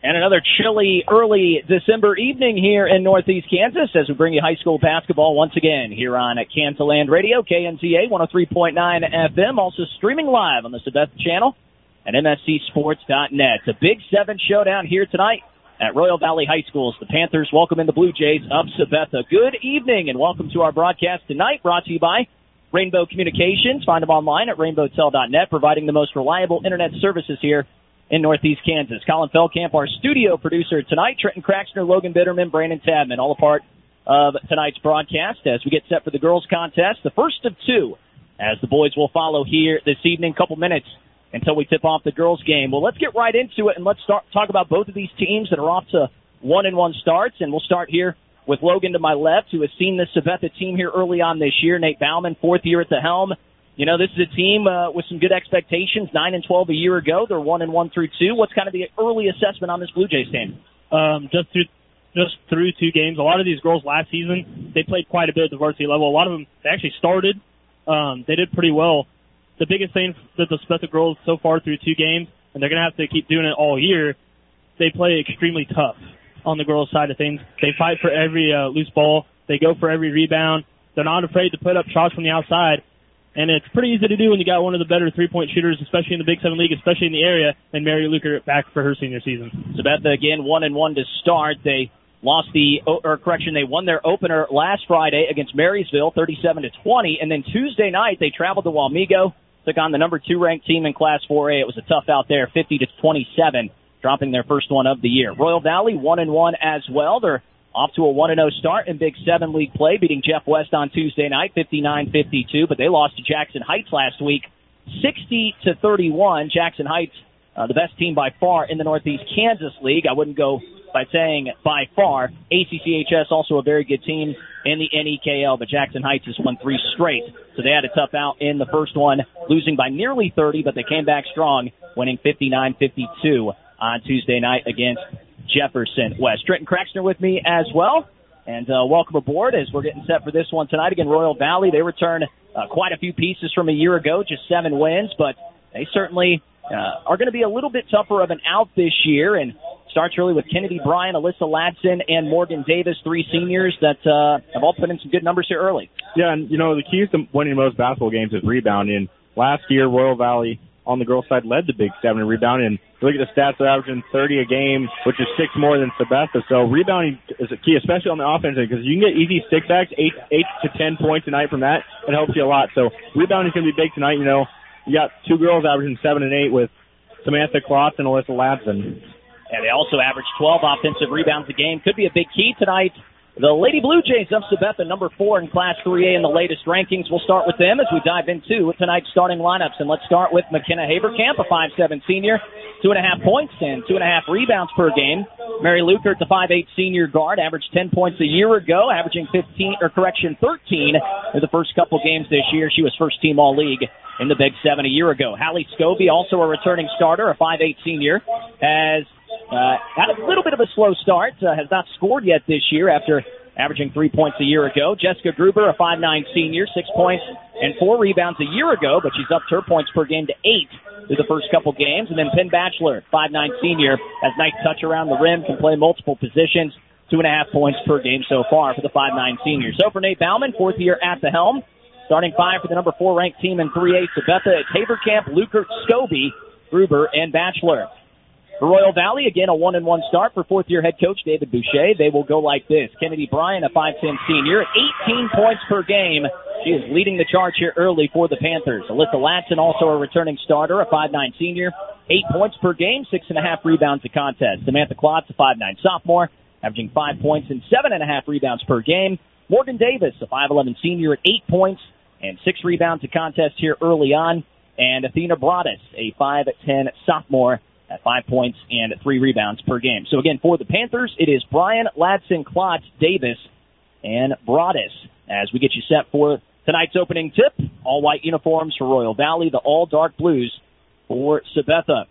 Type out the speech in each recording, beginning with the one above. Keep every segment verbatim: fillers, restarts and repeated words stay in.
And another chilly early December evening here in Northeast Kansas as we bring you high school basketball once again here on Kansaland Radio, K N Z A one oh three point nine F M, also streaming live on the Sabetha channel at M S C sports dot net. It's a Big Seven showdown here tonight at Royal Valley High Schools. The Panthers welcome in the Blue Jays of Sabetha. Good evening and welcome to our broadcast tonight, brought to you by Rainbow Communications. Find them online at rainbow tel dot net, providing the most reliable internet services here in Northeast Kansas. Colin Feldkamp, our studio producer tonight. Trenton Craxner, Logan Bitterman, Brandon Tabman, all a part of tonight's broadcast as we get set for the girls' contest, the first of two, as the boys will follow here this evening. Couple minutes until we tip off the girls' game. Well, let's get right into it, and let's start talk about both of these teams that are off to one and one starts, and we'll start here with Logan to my left, who has seen this Sabetha team here early on this year. Nate Bauman, fourth year at the helm. You know, this is a team uh, with some good expectations, nine and twelve a year ago. They're one and one through two. What's kind of the early assessment on this Blue Jays team? Um, just through just through two games. A lot of these girls last season, they played quite a bit at the varsity level. A lot of them, they actually started. Um, they did pretty well. The biggest thing that the Sabetha girls so far through two games, and they're going to have to keep doing it all year, they play extremely tough on the girls' side of things. They fight for every uh, loose ball. They go for every rebound. They're not afraid to put up shots from the outside. And it's pretty easy to do when you got one of the better three-point shooters, especially in the Big Seven League, especially in the area, and Mary Luker back for her senior season. Sabetha, again, one and one to start. They lost the, or correction, they won their opener last Friday against Marysville, thirty-seven to twenty. And then Tuesday night, they traveled to Wamego, took on the number two ranked team in Class four A. It was a tough out there, fifty to twenty-seven, dropping their first one of the year. Royal Valley, one and one as well. They're off to a one and oh start in Big Seven League play, beating Jeff West on Tuesday night, fifty-nine fifty-two, but they lost to Jackson Heights last week, sixty to thirty-one. Jackson Heights, uh, the best team by far in the Northeast Kansas League. I wouldn't go by saying by far. A C C H S, also a very good team in the N E K L, but Jackson Heights has won three straight, so they had a tough out in the first one, losing by nearly thirty, but they came back strong, winning fifty-nine fifty-two on Tuesday night against Jefferson West. Trenton Craxner with me as well, and uh, welcome aboard as we're getting set for this one tonight. Again, Royal Valley, they return uh, quite a few pieces from a year ago, just seven wins, but they certainly uh, are going to be a little bit tougher of an out this year, and starts really with Kennedy Bryan, Alyssa Ladson, and Morgan Davis, three seniors that uh, have all put in some good numbers here early. Yeah, and, you know, the key to winning most basketball games is rebounding. Last year, Royal Valley on the girls' side led the Big Seven in rebounding, and look at the stats, they're averaging thirty a game, which is six more than Sabetha. So rebounding is a key, especially on the offense, because you can get easy six-X, eight, eight to ten points a night from that. It helps you a lot. So rebounding is going to be big tonight. You know, you got two girls averaging seven and eight with Samantha Klotz and Alyssa Ladson. And they also average twelve offensive rebounds a game. Could be a big key tonight. The Lady Blue Jays of Sabetha, number four in Class three A in the latest rankings. We'll start with them as we dive into tonight's starting lineups. And let's start with McKenna Haberkamp, a five seven senior, two and a half points and two and a half rebounds per game. Mary Lukert, the five eight senior guard, averaged ten points a year ago, averaging fifteen, or correction, thirteen in the first couple games this year. She was first team All-League in the Big Seven a year ago. Hallie Scobie, also a returning starter, a five eight senior, has Uh, had a little bit of a slow start, uh, has not scored yet this year after averaging three points a year ago. Jessica Gruber, a five nine senior, six points and four rebounds a year ago, but she's upped her points per game to eight through the first couple games. And then Penn Batchelor, five nine senior, has nice touch around the rim, can play multiple positions, two and a half points per game so far for the five nine senior. So for Nate Bauman, fourth year at the helm, starting five for the number four ranked team in three A, Sabetha, at Haberkamp, Lukert, Scobie, Gruber, and Batchelor. For Royal Valley, again, a one and one start for fourth-year head coach David Boucher. They will go like this. Kennedy Bryan, a five ten senior, eighteen points per game. She is leading the charge here early for the Panthers. Alyssa Ladson, also a returning starter, a five nine senior, eight points per game, six and a half rebounds a contest. Samantha Klotz, a five nine sophomore, averaging five points and seven and a half rebounds per game. Morgan Davis, a five eleven senior, at eight points and six rebounds a contest here early on. And Athena Broadus, a five ten sophomore, at five points and three rebounds per game. So again, for the Panthers, it is Bryan, Ladson, Klotz, Davis, and Broadus. As we get you set for tonight's opening tip, all white uniforms for Royal Valley, the all dark blues for Sabetha.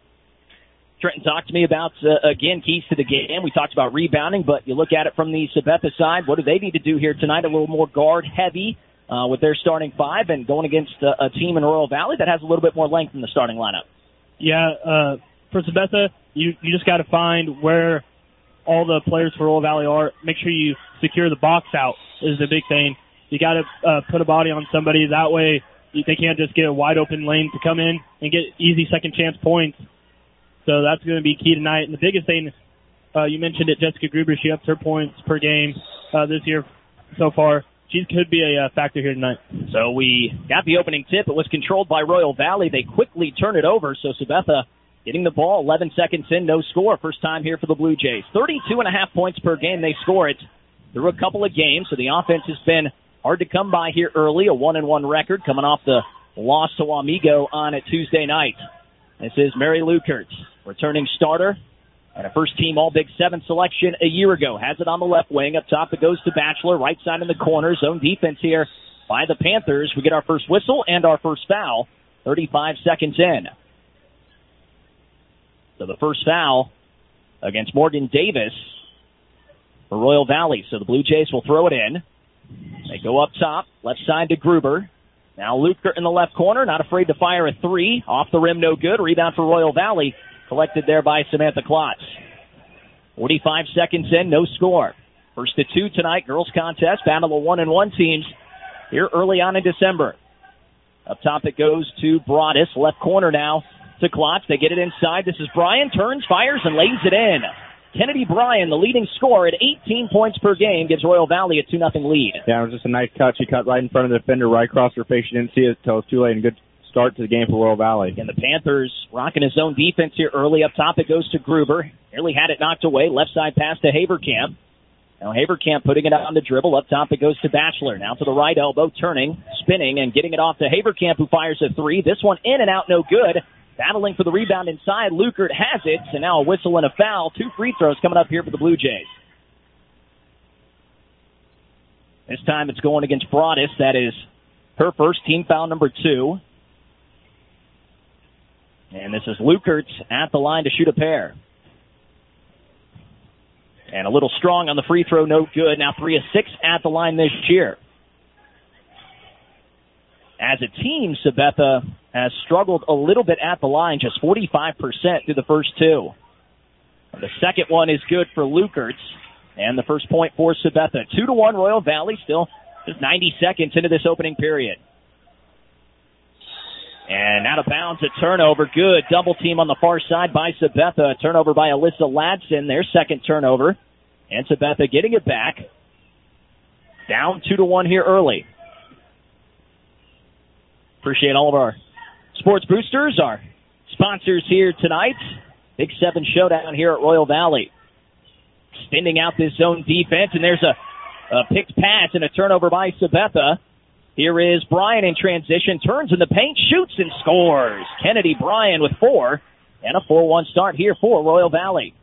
Trenton talked to me about, uh, again, keys to the game. We talked about rebounding, but you look at it from the Sabetha side, what do they need to do here tonight? A little more guard heavy uh, with their starting five and going against uh, a team in Royal Valley that has a little bit more length in the starting lineup. Yeah, uh, for Sabetha, you, you just got to find where all the players for Royal Valley are. Make sure you secure the box out is the big thing. You got to uh, put a body on somebody. That way they can't just get a wide open lane to come in and get easy second chance points. So that's going to be key tonight. And the biggest thing, uh, you mentioned it, Jessica Gruber, she ups her points per game uh, this year so far. She could be a uh, factor here tonight. So we got the opening tip. It was controlled by Royal Valley. They quickly turn it over. So Sabetha getting the ball, eleven seconds in, no score. First time here for the Blue Jays. thirty-two and a half points per game. They score it through a couple of games. So the offense has been hard to come by here early. A one and one record coming off the loss to Wamego on a Tuesday night. This is Mary Lukert, returning starter. And a first-team All-Big Seven selection a year ago. Has it on the left wing. Up top it goes to Batchelor. Right side in the corner. Zone defense here by the Panthers. We get our first whistle and our first foul. thirty-five seconds in. So the first foul against Morgan Davis for Royal Valley. So the Blue Jays will throw it in. They go up top. Left side to Gruber. Now Lukert in the left corner. Not afraid to fire a three. Off the rim, no good. Rebound for Royal Valley. Collected there by Samantha Klotz. forty-five seconds in, no score. First to two tonight, girls contest. Battle of one and one teams here early on in December. Up top it goes to Broadus. Left corner now to Klotz. They get it inside. This is Bryan. Turns, fires, and lays it in. Kennedy Bryan, the leading scorer at eighteen points per game, gives Royal Valley a two nothing lead. Yeah, it was just a nice cut. She cut right in front of the defender, right across her face. She didn't see it until it was too late, and good start to the game for Royal Valley. And the Panthers rocking his own defense here early. Up top it goes to Gruber. Nearly had it knocked away. Left side pass to Haverkamp. Now Haverkamp putting it on the dribble. Up top it goes to Batchelor. Now to the right elbow, turning, spinning, and getting it off to Haverkamp, who fires a three. This one in and out, no good. Battling for the rebound inside. Lukert has it, and now a whistle and a foul. Two free throws coming up here for the Blue Jays. This time it's going against Broadus. That is her first, team foul number two. And this is Lukert at the line to shoot a pair. And a little strong on the free throw, no good. Now three of six at the line this year. As a team, Sabetha has struggled a little bit at the line, just forty-five percent through the first two. The second one is good for Lukert. And the first point for Sabetha. Two to one Royal Valley, still just ninety seconds into this opening period. And out of bounds, a turnover. Good double team on the far side by Sabetha. A turnover by Alyssa Ladson, their second turnover. And Sabetha getting it back. Down two to one here early. Appreciate all of our sports boosters, our sponsors here tonight. Big Seven showdown here at Royal Valley. Extending out this zone defense, and there's a, a picked pass and a turnover by Sabetha. Here is Bryan in transition, turns in the paint, shoots and scores. Kennedy Bryan with four, and a four one start here for Royal Valley.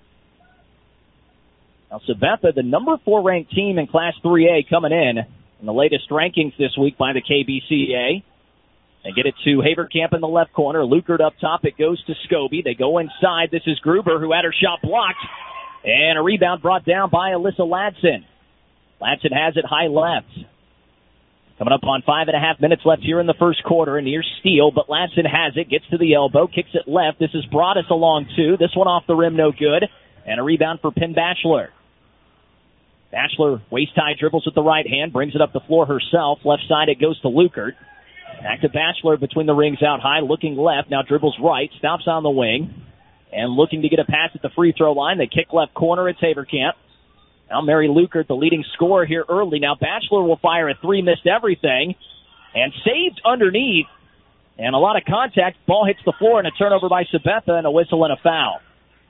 Now Sabetha, the number four ranked team in Class three A, coming in in the latest rankings this week by the K B C A. They get it to Haverkamp in the left corner. Lukert up top. It goes to Scobie. They go inside. This is Gruber, who had her shot blocked. And a rebound brought down by Alyssa Ladson. Ladson has it high left. Coming up on five and a half minutes left here in the first quarter. A near steal, but Ladson has it. Gets to the elbow. Kicks it left. This is Broadus along two. This one off the rim, no good. And a rebound for Penn Batchelor. Batchelor waist-high dribbles with the right hand. Brings it up the floor herself. Left side it goes to Lukert. Back to Batchelor between the rings out high, looking left, now dribbles right, stops on the wing, and looking to get a pass at the free throw line. They kick left corner, it's Haverkamp. Now Mary Lukert, the leading scorer here early. Now Batchelor will fire a three, missed everything, and saved underneath, and a lot of contact. Ball hits the floor, and a turnover by Sabetha, and a whistle and a foul.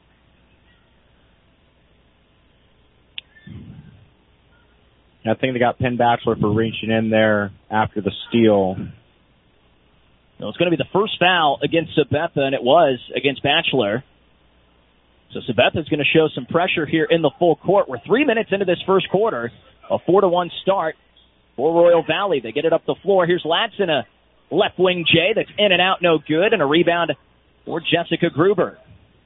I think they got Penn Batchelor for reaching in there after the steal. So it's going to be the first foul against Sabetha, and it was against Batchelor. So Sabetha's going to show some pressure here in the full court. We're three minutes into this first quarter. A four to one start for Royal Valley. They get it up the floor. Here's Ladson, a left wing J that's in and out, no good, and a rebound for Jessica Gruber.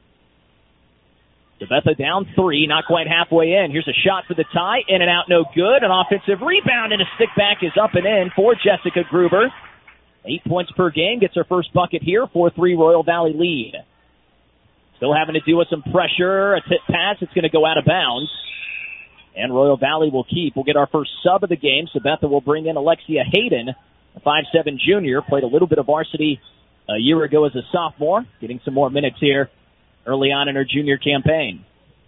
Sabetha down three, not quite halfway in. Here's a shot for the tie, in and out, no good. An offensive rebound, and a stick back is up and in for Jessica Gruber. Eight points per game, gets her first bucket here, four three Royal Valley lead. Still having to deal with some pressure. A tip pass. It's going to go out of bounds. And Royal Valley will keep. We'll get our first sub of the game. Sabetha will bring in Alexia Hayden, a five seven junior. Played a little bit of varsity a year ago as a sophomore. Getting some more minutes here early on in her junior campaign.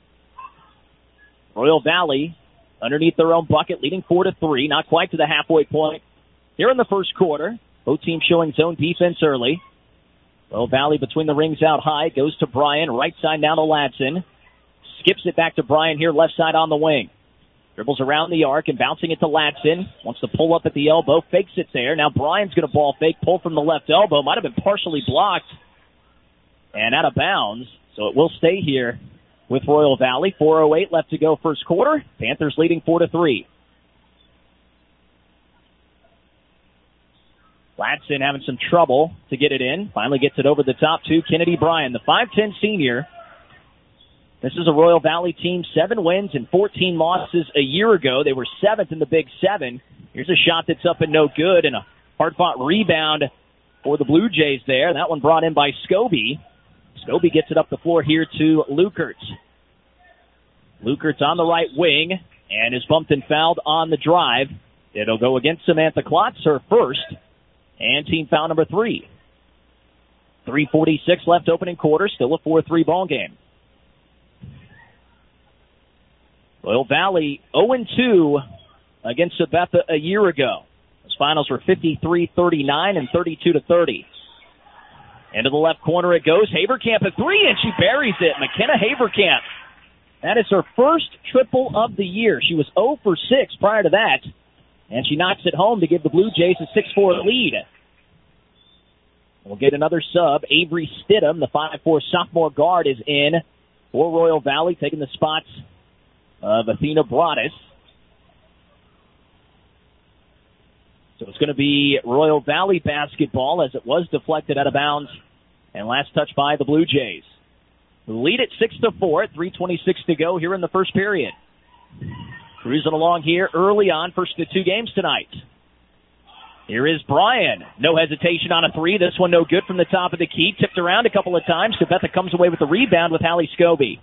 Royal Valley underneath their own bucket, leading four to three. Not quite to the halfway point here in the first quarter. Both teams showing zone defense early. Royal Valley between the rings out high. Goes to Bryan. Right side now to Ladson. Skips it back to Bryan here, left side on the wing. Dribbles around the arc and bouncing it to Ladson. Wants to pull up at the elbow. Fakes it there. Now Bryan's going to ball fake. Pull from the left elbow. Might have been partially blocked. And out of bounds. So it will stay here with Royal Valley. four oh eight left to go first quarter. Panthers leading four to three. Ladson having some trouble to get it in. Finally gets it over the top to Kennedy Bryan, the five ten senior. This is a Royal Valley team, seven wins and fourteen losses a year ago. They were seventh in the Big Seven. Here's a shot that's up and no good, and a hard-fought rebound for the Blue Jays there. That one brought in by Scobie. Scobie gets it up the floor here to Lukert. Lukert's on the right wing and is bumped and fouled on the drive. It'll go against Samantha Klotz, her first, and team foul number three. three forty-six left opening quarter, still a four three ball game. Royal Valley oh and two against Sabetha a year ago. Those finals were fifty-three thirty-nine and thirty-two to thirty. Into the left corner it goes. Haverkamp a three, and she buries it. McKenna Haverkamp. That is her first triple of the year. She was oh for six prior to that, and she knocks it home to give the Blue Jays a six four lead. We'll get another sub. Avery Stidham, the five four sophomore guard, is in for Royal Valley, taking the spots of Athena Broadus. So it's going to be Royal Valley basketball as it was deflected out of bounds and last touch by the Blue Jays. Lead at six to four, three twenty-six to go here in the first period. Cruising along here early on, first of the two games tonight. Here is Bryan. No hesitation on a three. This one no good from the top of the key. Tipped around a couple of times. Sabetha comes away with the rebound with Hallie Scobie.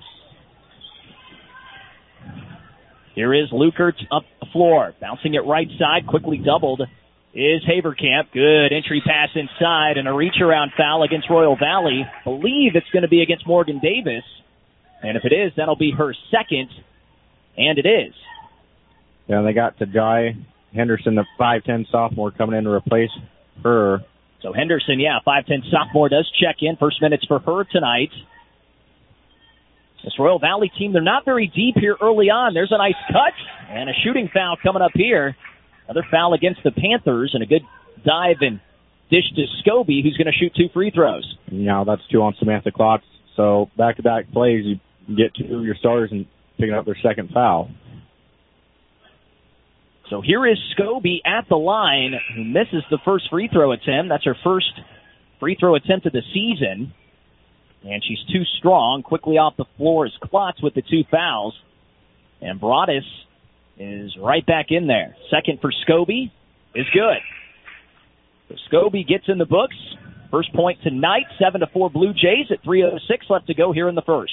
Here is Lukert up the floor. Bouncing it right side. Quickly doubled is Haverkamp. Good entry pass inside and a reach around foul against Royal Valley. Believe it's going to be against Morgan Davis. And if it is, that'll be her second. And it is. Yeah, they got Tajai Henderson, the five ten sophomore, coming in to replace her. So Henderson, yeah, five ten sophomore does check in. First minutes for her tonight. This Royal Valley team, they're not very deep here early on. There's a nice cut and a shooting foul coming up here. Another foul against the Panthers and a good dive and dish to Scobie, who's going to shoot two free throws. Now that's two on Samantha Klotz. So back-to-back plays, you get two of your starters and picking up their second foul. So here is Scobie at the line, who misses the first free throw attempt. That's her first free throw attempt of the season. And she's too strong. Quickly off the floor is Klotz with the two fouls. And Broadus is right back in there. Second for Scobie is good. So Scobie gets in the books. First point tonight, seven to four Blue Jays at three oh six left to go here in the first.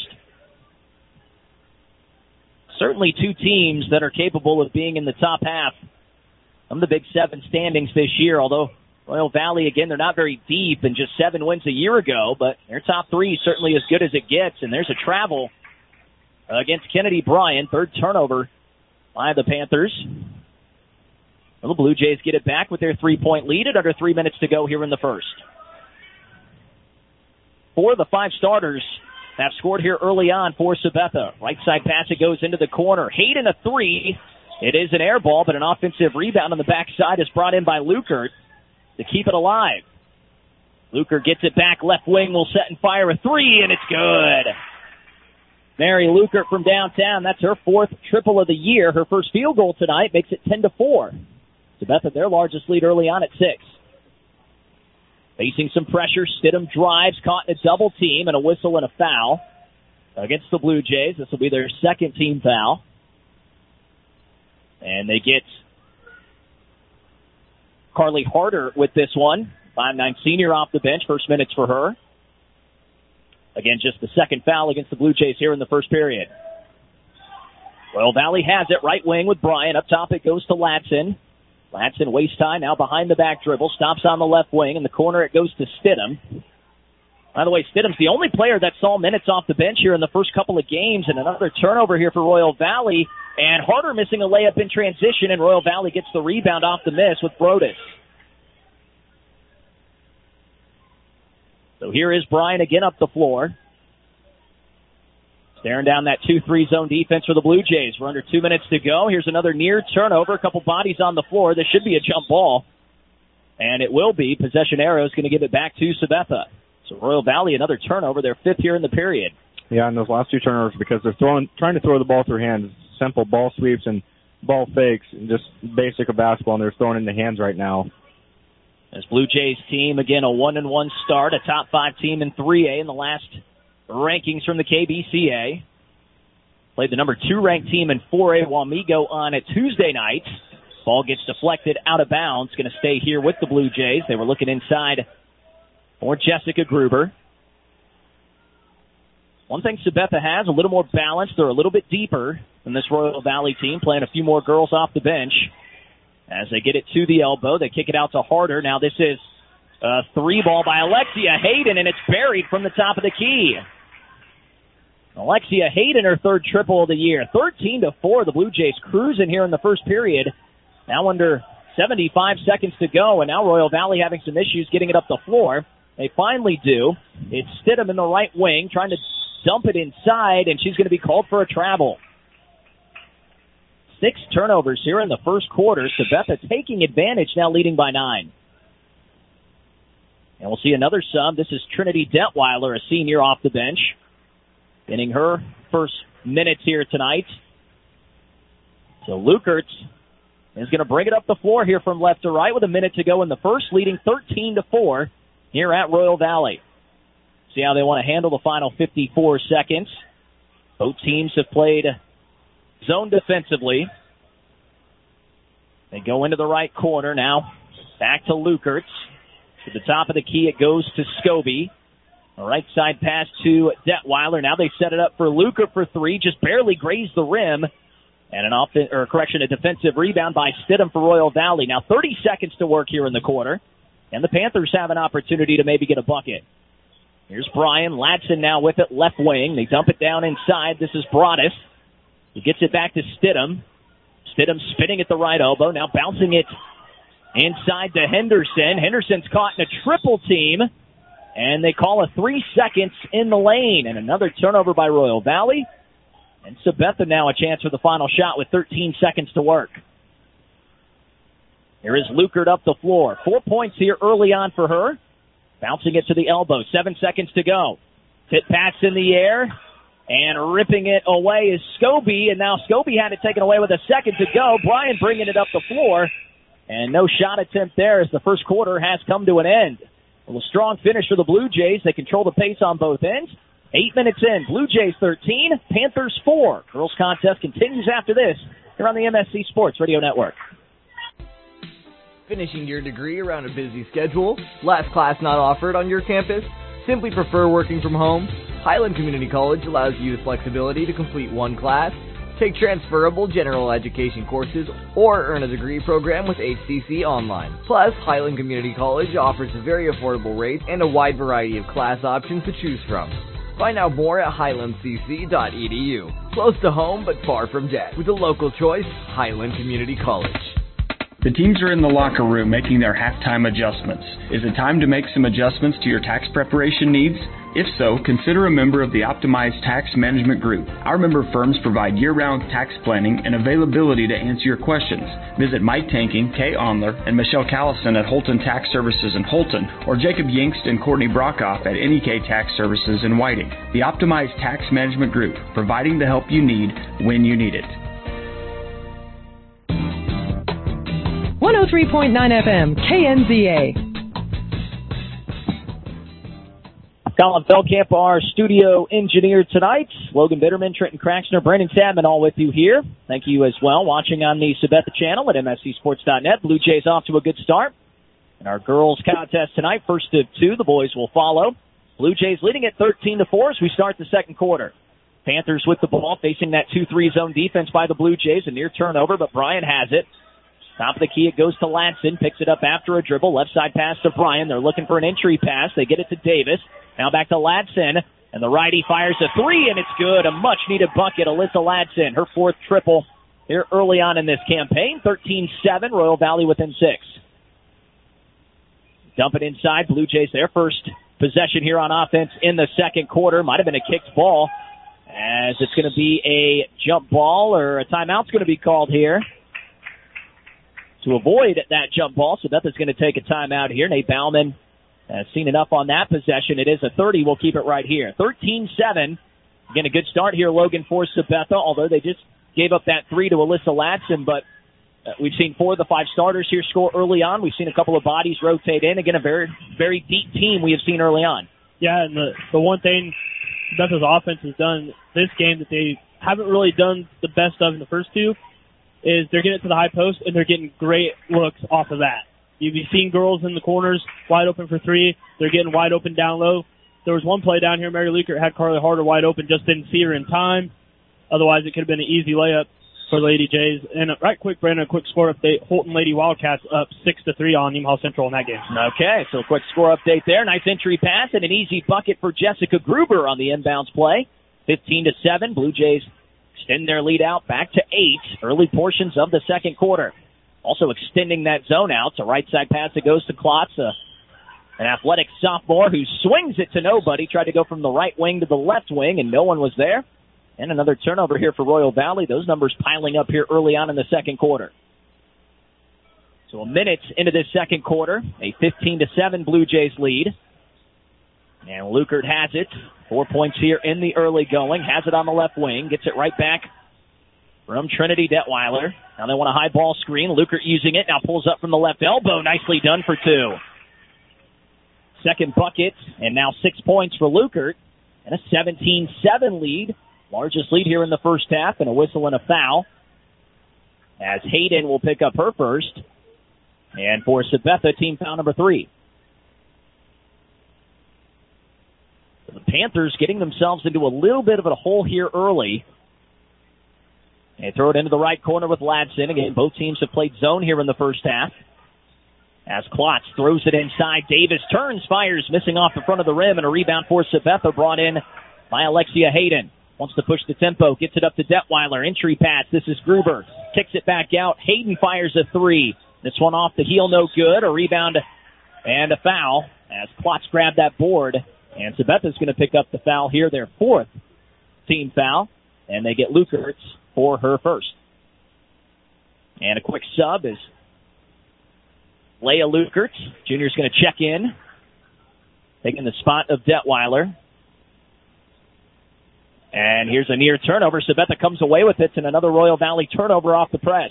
Certainly two teams that are capable of being in the top half of the Big Seven standings this year, although Royal Valley, again, they're not very deep and just seven wins a year ago, but their top three certainly as good as it gets, and there's a travel against Kennedy Bryan, third turnover by the Panthers. Well, the Blue Jays get it back with their three-point lead at under three minutes to go here in the first. Four of the five starters have scored here early on for Sabetha. Right side pass, it goes into the corner. Hayden a three. It is an air ball, but an offensive rebound on the backside is brought in by Lukert to keep it alive. Lukert gets it back. Left wing will set and fire a three, and it's good. Mary Lukert from downtown. That's her fourth triple of the year. Her first field goal tonight makes it ten to four. Sabetha, their largest lead early on at six. Facing some pressure, Stidham drives, caught in a double team, and a whistle and a foul against the Blue Jays. This will be their second team foul. And they get Carly Harder with this one. five nine senior off the bench, first minutes for her. Again, just the second foul against the Blue Jays here in the first period. Royal Valley has it, right wing with Bryan. Up top it goes to Latson. Latson wastes time, now behind the back dribble, stops on the left wing. In the corner it goes to Stidham. By the way, Stidham's the only player that saw minutes off the bench here in the first couple of games, and another turnover here for Royal Valley. And Harder missing a layup in transition, and Royal Valley gets the rebound off the miss with Brodus. So here is Bryan again up the floor. Staring down that two three zone defense for the Blue Jays. We're under two minutes to go. Here's another near turnover. A couple bodies on the floor. This should be a jump ball. And it will be. Possession arrow is going to give it back to Sabetha. So Royal Valley, another turnover. They're fifth here in the period. Yeah, and those last two turnovers because they're throwing, trying to throw the ball through hands. Simple ball sweeps and ball fakes, and just basic of basketball, and they're throwing in the hands right now. This Blue Jays team, again, a one and one start, a top five team in three A in the last rankings from the K B C A. Played the number two ranked team in four A, Wamego, on a Tuesday night. Ball gets deflected out of bounds. Going to stay here with the Blue Jays. They were looking inside for Jessica Gruber. One thing Sabetha has, a little more balance. They're a little bit deeper than this Royal Valley team, playing a few more girls off the bench. As they get it to the elbow, they kick it out to Harder. Now this is a three ball by Alexia Hayden, and it's buried from the top of the key. Alexia Hayden, her third triple of the year. thirteen to four, the Blue Jays cruising here in the first period. Now under seventy-five seconds to go, and now Royal Valley having some issues getting it up the floor. They finally do. It's Stidham in the right wing, trying to dump it inside, and she's going to be called for a travel. Six turnovers here in the first quarter. Sabetha taking advantage, now leading by nine. And we'll see another sub. This is Trinity Detweiler, a senior off the bench, getting her first minutes here tonight. So Lukertz is going to bring it up the floor here from left to right with a minute to go in the first, leading thirteen to four here at Royal Valley. See how they want to handle the final fifty-four seconds. Both teams have played zone defensively. They go into the right corner now. Back to Lukertz. To the top of the key, it goes to Scobie. A right side pass to Detweiler. Now they set it up for Luca for three. Just barely grazed the rim. And an off or correction, a defensive rebound by Stidham for Royal Valley. Now thirty seconds to work here in the quarter. And the Panthers have an opportunity to maybe get a bucket. Here's Bryan. Latson now with it, left wing. They dump it down inside. This is Brodus. He gets it back to Stidham. Stidham spinning at the right elbow. Now bouncing it inside to Henderson. Henderson's caught in a triple team. And they call a three seconds in the lane. And another turnover by Royal Valley. And Sabetha now a chance for the final shot with thirteen seconds to work. Here is Lukert up the floor. Four points here early on for her. Bouncing it to the elbow. Seven seconds to go. Tip pass in the air. And ripping it away is Scobie. And now Scobie had it taken away with a second to go. Bryan bringing it up the floor. And no shot attempt there as the first quarter has come to an end. Well, a strong finish for the Blue Jays. They control the pace on both ends. Eight minutes in. Blue Jays thirteen, Panthers four. Girls contest continues after this here on the M S C Sports Radio Network. Finishing your degree around a busy schedule? Last class not offered on your campus? Simply prefer working from home? Highland Community College allows you the flexibility to complete one class, take transferable general education courses, or earn a degree program with H C C Online. Plus, Highland Community College offers a very affordable rate and a wide variety of class options to choose from. Find out more at highland c c dot e d u. Close to home but far from debt. With a local choice, Highland Community College. The teams are in the locker room making their halftime adjustments. Is it time to make some adjustments to your tax preparation needs? If so, consider a member of the Optimized Tax Management Group. Our member firms provide year-round tax planning and availability to answer your questions. Visit Mike Tanking, Kay Onler, and Michelle Callison at Holton Tax Services in Holton, or Jacob Yingst and Courtney Brockhoff at N E K Tax Services in Whiting. The Optimized Tax Management Group, providing the help you need when you need it. one oh three point nine F M, K N Z A. Colin Feldkamp, our studio engineer tonight. Logan Bitterman, Trenton Craxner, Brandon Sadman, all with you here. Thank you as well. Watching on the Sabetha channel at M S C sports dot net. Blue Jays off to a good start. And our girls contest tonight, first of two, the boys will follow. Blue Jays leading at thirteen to four as we start the second quarter. Panthers with the ball, facing that two three zone defense by the Blue Jays. A near turnover, but Bryan has it. Top of the key, it goes to Ladson. Picks it up after a dribble. Left side pass to Bryan. They're looking for an entry pass. They get it to Davis. Now back to Ladson. And the righty fires a three, and it's good. A much-needed bucket. Alyssa Ladson, her fourth triple here early on in this campaign. thirteen seven, Royal Valley within six. Dump it inside. Blue Jays, their first possession here on offense in the second quarter. Might have been a kicked ball, as it's going to be a jump ball, or a timeout's going to be called here to avoid that jump ball. So Beth's going to take a timeout here. Nate Bauman has seen enough on that possession. It is a thirty. We'll keep it right here. thirteen seven. Again, a good start here, Logan, for Sabetha, although they just gave up that three to Alyssa Ladson. But uh, we've seen four of the five starters here score early on. We've seen a couple of bodies rotate in. Again, a very, very deep team we have seen early on. Yeah, and the, the one thing Sabetha's offense has done this game that they haven't really done the best of in the first two is they're getting it to the high post, and they're getting great looks off of that. You've seen girls in the corners wide open for three. They're getting wide open down low. There was one play down here. Mary Lukert had Carly Harder wide open, just didn't see her in time. Otherwise, it could have been an easy layup for the Lady Jays. And right quick, Brandon, a quick score update. Holton Lady Wildcats up six to three on Nemaha Central in that game. Okay, so a quick score update there. Nice entry pass and an easy bucket for Jessica Gruber on the inbounds play. fifteen to seven. Blue Jays extend their lead out back to eight. Early portions of the second quarter. Also extending that zone out. It's a right side pass that goes to Klotz, uh, an athletic sophomore who swings it to nobody. Tried to go from the right wing to the left wing, and no one was there. And another turnover here for Royal Valley. Those numbers piling up here early on in the second quarter. So a minute into this second quarter, a fifteen to seven Blue Jays lead. And Lukert has it. Four points here in the early going. Has it on the left wing. Gets it right back from Trinity Detweiler. Now they want a high ball screen. Lukert using it. Now pulls up from the left elbow. Nicely done for two. Second bucket, and now six points for Lukert. And a seventeen seven lead. Largest lead here in the first half, and a whistle and a foul. As Hayden will pick up her first. And for Sabetha, team foul number three. The Panthers getting themselves into a little bit of a hole here early. They throw it into the right corner with Ladson. Again, both teams have played zone here in the first half. As Klotz throws it inside, Davis turns, fires, missing off the front of the rim, and a rebound for Sabetha brought in by Alexia Hayden. Wants to push the tempo, gets it up to Detweiler. Entry pass, this is Gruber. Kicks it back out. Hayden fires a three. This one off the heel, no good. A rebound and a foul as Klotz grabbed that board. And Sabetha's going to pick up the foul here, their fourth team foul. And they get Lukert's for her first. And a quick sub is Leah Lukert. Junior's going to check in, taking the spot of Detweiler. And here's a near turnover. Sabetha comes away with it, and another Royal Valley turnover off the press.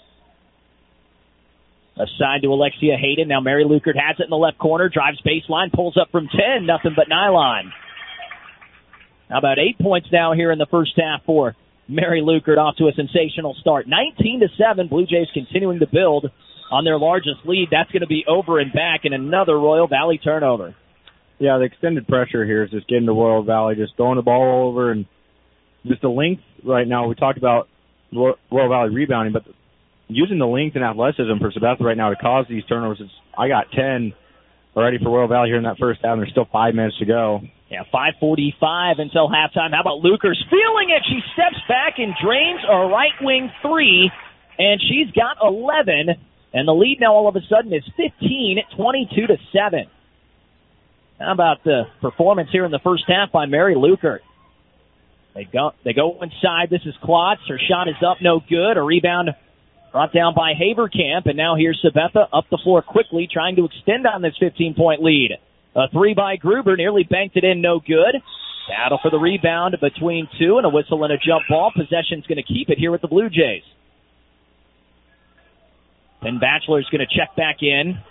Aside to Alexia Hayden. Now Mary Lukert has it in the left corner, drives baseline, pulls up from ten, nothing but nylon. How about eight points now here in the first half for Mary Lukert, off to a sensational start. nineteen to seven, Blue Jays continuing to build on their largest lead. That's going to be over and back, and another Royal Valley turnover. Yeah, the extended pressure here is just getting to Royal Valley, just throwing the ball all over, and just the length right now. We talked about Royal Valley rebounding, but using the length and athleticism for Sabetha right now to cause these turnovers. It's, I got ten already for Royal Valley here in that first half, and there's still five minutes to go. Yeah, five forty-five until halftime. How about Luker's feeling it? She steps back and drains a right wing three, and she's got eleven, and the lead now all of a sudden is fifteen, twenty-two to seven. How about the performance here in the first half by Mary Lukert? They go, they go inside. This is Klotz. Her shot is up, no good. A rebound brought down by Haverkamp, and now here's Sabetha up the floor quickly, trying to extend on this fifteen-point lead. A three by Gruber, nearly banked it in, no good. Battle for the rebound between two, and a whistle and a jump ball. Possession's going to keep it here with the Blue Jays. Then Batchelor's going to check back in,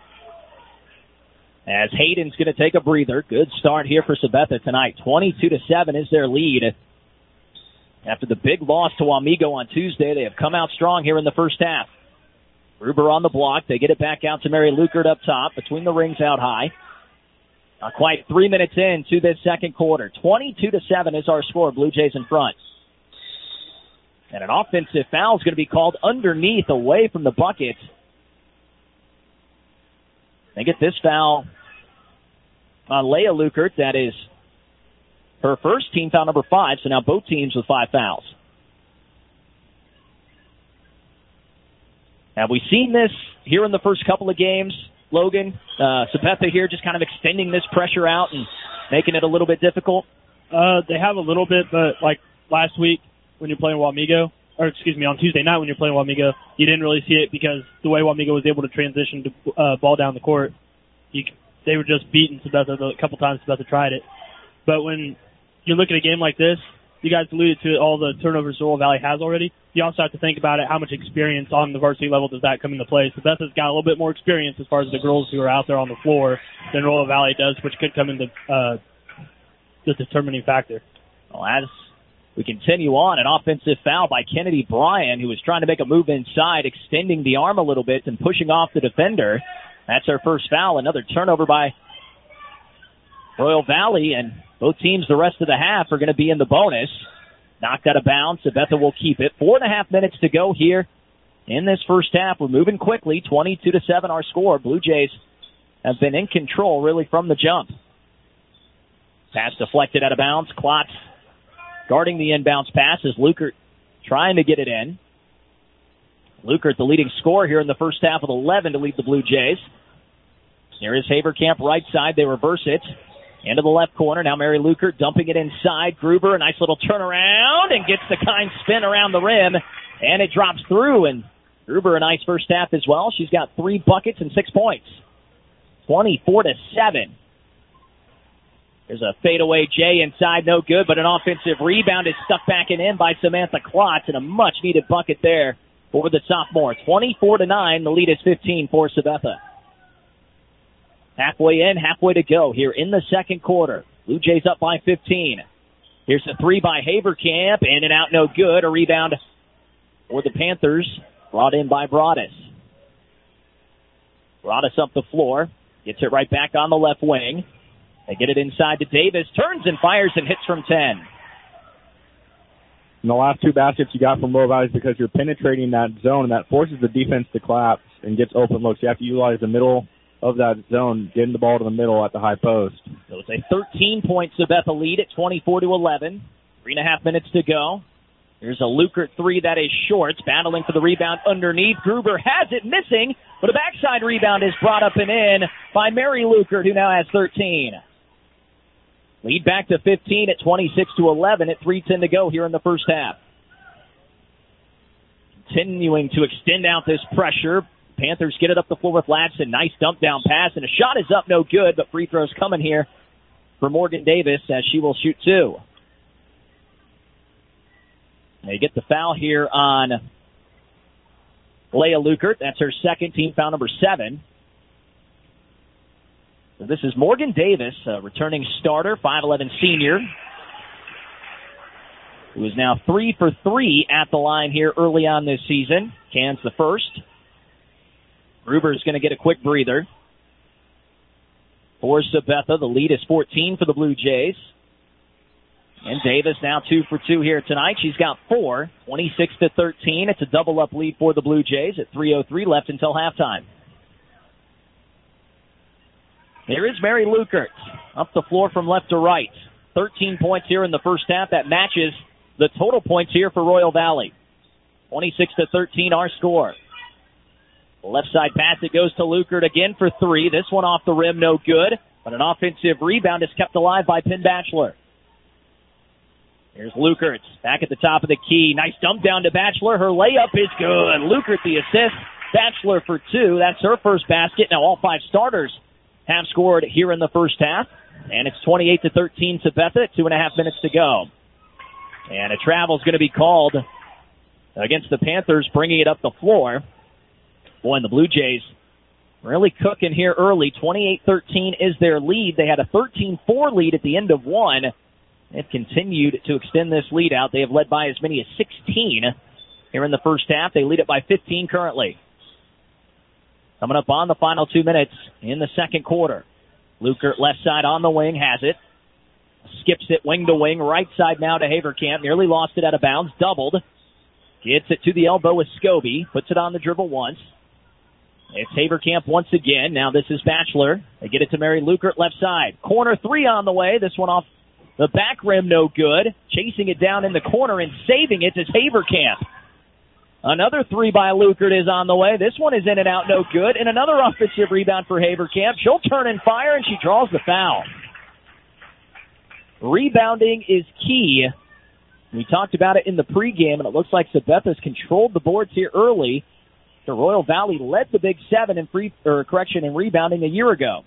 as Hayden's going to take a breather. Good start here for Sabetha tonight. twenty-two to seven is their lead. After the big loss to Wamego on Tuesday, they have come out strong here in the first half. Gruber on the block. They get it back out to Mary Lukert up top, between the rings out high. Not quite three minutes into this second quarter. twenty-two to seven is our score. Blue Jays in front. And an offensive foul is going to be called underneath, away from the bucket. They get this foul on Leah Lukert. That is her first, team foul number five. So now both teams with five fouls. Have we seen this here in the first couple of games, Logan? Uh, Sabetha here just kind of extending this pressure out and making it a little bit difficult? Uh, they have a little bit, but like last week when you're playing Wamego, or excuse me, on Tuesday night when you're playing Wamego, you didn't really see it because the way Wamego was able to transition to uh, ball down the court, you, they were just beating Sabetha a couple times. Sabetha tried it. But when you look at a game like this, you guys alluded to all the turnovers Royal Valley has already. You also have to think about it, how much experience on the varsity level does that come into play. Sabetha's got a little bit more experience as far as the girls who are out there on the floor than Royal Valley does, which could come into uh, the determining factor. Well, as we continue on, an offensive foul by Kennedy Bryan, who was trying to make a move inside, extending the arm a little bit and pushing off the defender. That's her first foul. Another turnover by Royal Valley, and both teams the rest of the half are going to be in the bonus. Knocked out of bounds. Sabetha will keep it. Four and a half minutes to go here in this first half. We're moving quickly. twenty-two to seven our score. Blue Jays have been in control really from the jump. Pass deflected out of bounds. Klotz guarding the inbounds pass as Lukert trying to get it in. Lukert, the leading scorer here in the first half with eleven to lead the Blue Jays. Here is Haverkamp right side. They reverse it. Into the left corner. Now Mary Lukert dumping it inside. Gruber, a nice little turnaround and gets the kind spin around the rim. And it drops through. And Gruber, a nice first half as well. She's got three buckets and six points. twenty-four to seven. There's a fadeaway J inside. No good, but an offensive rebound is stuck back and in by Samantha Klotz. And a much needed bucket there for the sophomore. twenty-four to nine. The lead is fifteen for Sabetha. Halfway in, halfway to go here in the second quarter. Blue Jays up by fifteen. Here's a three by Haverkamp. In and out, no good. A rebound for the Panthers, brought in by Broadus. Broadus up the floor. Gets it right back on the left wing. They get it inside to Davis. Turns and fires and hits from ten. And the last two baskets you got from Royal Valley is because you're penetrating that zone, and that forces the defense to collapse and gets open looks. You have to utilize the middle of that zone, getting the ball to the middle at the high post. So it's a thirteen-point Sabetha lead at twenty-four to eleven. Three and a half minutes to go. Here's a Lukert three that is short. Battling for the rebound underneath. Gruber has it, missing, but a backside rebound is brought up and in by Mary Lukert, who now has thirteen. Lead back to fifteen at twenty-six to eleven at three ten to go here in the first half. Continuing to extend out this pressure. Panthers get it up the floor with Ladson. Nice dump down pass, and a shot is up, no good, but free throws coming here for Morgan Davis as she will shoot two. They get the foul here on Leah Lukert. That's her second, team foul number seven. So this is Morgan Davis, a returning starter, five eleven senior, who is now three for three at the line here early on this season. Cans the first. Gruber is going to get a quick breather. For Sabetha, the lead is fourteen for the Blue Jays. And Davis now two for two here tonight. She's got four, twenty-six to thirteen. It's a double-up lead for the Blue Jays at three oh three left until halftime. There is Mary Lukert up the floor from left to right. thirteen points here in the first half. That matches the total points here for Royal Valley. twenty-six to thirteen our score. Left side pass, it goes to Lukert again for three. This one off the rim, no good. But an offensive rebound is kept alive by Penn Batchelor. Here's Lukert back at the top of the key. Nice dump down to Batchelor. Her layup is good. Lukert the assist. Batchelor for two. That's her first basket. Now all five starters have scored here in the first half. And it's twenty-eight to thirteen Sabetha. Two and a half minutes to go. And a travel is going to be called against the Panthers, bringing it up the floor. Boy, and the Blue Jays really cooking here early. twenty-eight thirteen is their lead. They had a thirteen four lead at the end of one. They've continued to extend this lead out. They have led by as many as sixteen here in the first half. They lead it by fifteen currently. Coming up on the final two minutes in the second quarter. Lukert left side on the wing, has it. Skips it wing to wing, right side now to Haverkamp. Nearly lost it out of bounds, doubled. Gets it to the elbow with Scobie. Puts it on the dribble once. It's Haverkamp once again. Now this is Batchelor. They get it to Mary Lukert left side. Corner three on the way. This one off the back rim, no good. Chasing it down in the corner and saving it is Haverkamp. Another three by Lukert is on the way. This one is in and out, no good. And another offensive rebound for Haverkamp. She'll turn and fire, and she draws the foul. Rebounding is key. We talked about it in the pregame, and it looks like Sabetha's controlled the boards here early. The Royal Valley led the Big Seven in free, or correction, in rebounding a year ago.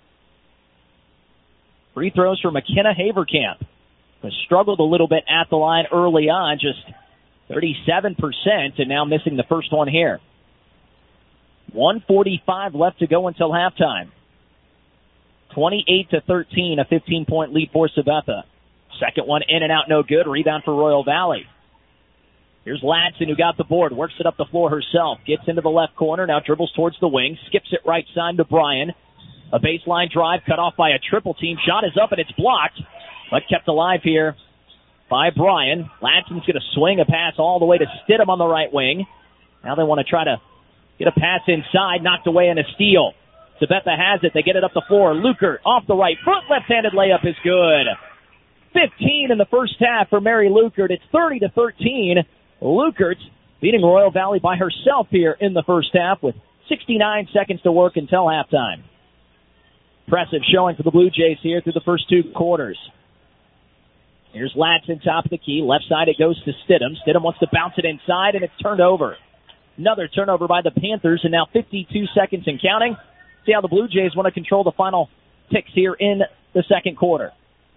Free throws for McKenna Haverkamp, who struggled a little bit at the line early on, just thirty-seven percent, and now missing the first one here. one forty-five left to go until halftime. twenty-eight to thirteen, a fifteen-point lead for Sabetha. Second one in and out, no good. Rebound for Royal Valley. Here's Ladson, who got the board, works it up the floor herself, gets into the left corner, now dribbles towards the wing, skips it right side to Bryan. A baseline drive cut off by a triple team. Shot is up and it's blocked, but kept alive here by Bryan. Ladson's going to swing a pass all the way to Stidham on the right wing. Now they want to try to get a pass inside, knocked away in a steal. Sabetha has it. They get it up the floor. Lukert off the right foot. Left-handed layup is good. fifteen in the first half for Mary Lukert. It's thirty to thirteen. Lukert beating Royal Valley by herself here in the first half with sixty-nine seconds to work until halftime. Impressive showing for the Blue Jays here through the first two quarters. Here's Ladson, top of the key. Left side it goes to Stidham. Stidham wants to bounce it inside, and it's turned over. Another turnover by the Panthers, and now fifty-two seconds and counting. See how the Blue Jays want to control the final ticks here in the second quarter.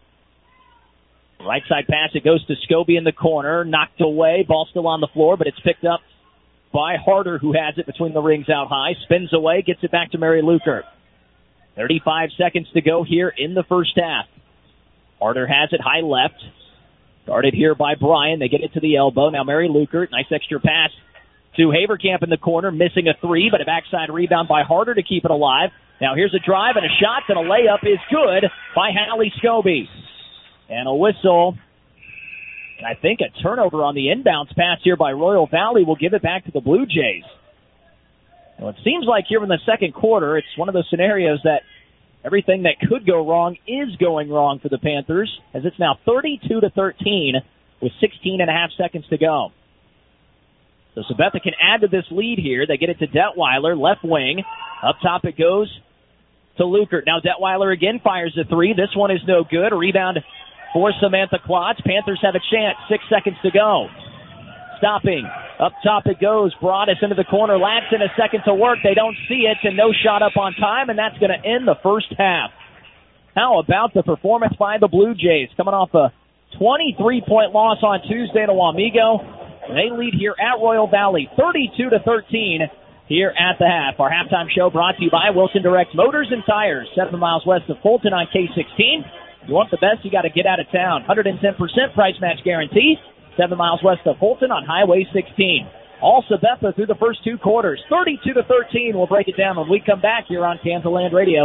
Right side pass, it goes to Scobie in the corner. Knocked away, ball still on the floor, but it's picked up by Harder, who has it between the rings out high. Spins away, gets it back to Mary Lukert. thirty-five seconds to go here in the first half. Harder has it high left. Guarded here by Bryan. They get it to the elbow. Now Mary Lukert, nice extra pass to Haverkamp in the corner, missing a three, but a backside rebound by Harder to keep it alive. Now here's a drive and a shot, and a layup is good by Hallie Scobie. And a whistle, and I think a turnover on the inbounds pass here by Royal Valley will give it back to the Blue Jays. Well, it seems like here in the second quarter, it's one of those scenarios that everything that could go wrong is going wrong for the Panthers, as it's now thirty-two to thirteen with sixteen and a half seconds to go. So Sabetha can add to this lead here. They get it to Detweiler, left wing. Up top it goes to Lukert. Now Detweiler again fires a three. This one is no good. A rebound for Samantha Klotz. Panthers have a chance. Six seconds to go. Stopping. Up top it goes. Broadus into the corner. Ladson a second to work. They don't see it, and no shot up on time, and that's going to end the first half. How about the performance by the Blue Jays? Coming off a twenty-three point loss on Tuesday to Wamego. They lead here at Royal Valley, thirty-two to thirteen here at the half. Our halftime show brought to you by Wilson Direct Motors and Tires, seven miles west of Fulton on K sixteen. If you want the best, you got to get out of town. one hundred ten percent price match guarantee, seven miles west of Fulton on Highway sixteen. All Sabetha through the first two quarters, thirty-two to thirteen. We'll break it down when we come back here on Kansas Land Radio.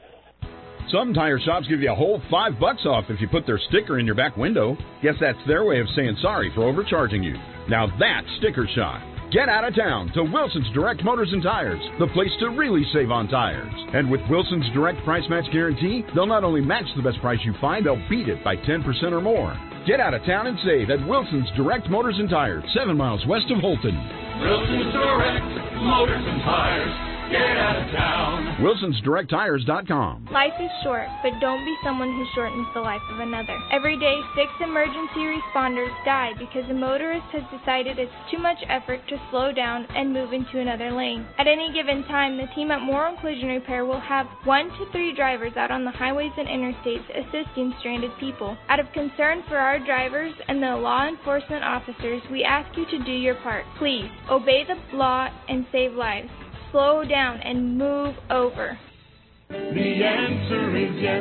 Some tire shops give you a whole five bucks off if you put their sticker in your back window. Guess that's their way of saying sorry for overcharging you. Now that's Sticker Shock. Get out of town to Wilson's Direct Motors and Tires, the place to really save on tires. And with Wilson's Direct Price Match Guarantee, they'll not only match the best price you find, they'll beat it by ten percent or more. Get out of town and save at Wilson's Direct Motors and Tires, seven miles west of Holton. Wilson's Direct Motors and Tires. Get out of town. Wilsons Direct Tires dot com. Life is short, but don't be someone who shortens the life of another. Every day, six emergency responders die because a motorist has decided it's too much effort to slow down and move into another lane. At any given time, the team at Moral Collision Repair will have one to three drivers out on the highways and interstates assisting stranded people. Out of concern for our drivers and the law enforcement officers, we ask you to do your part. Please, obey the law and save lives. Slow down and move over. The answer is yes,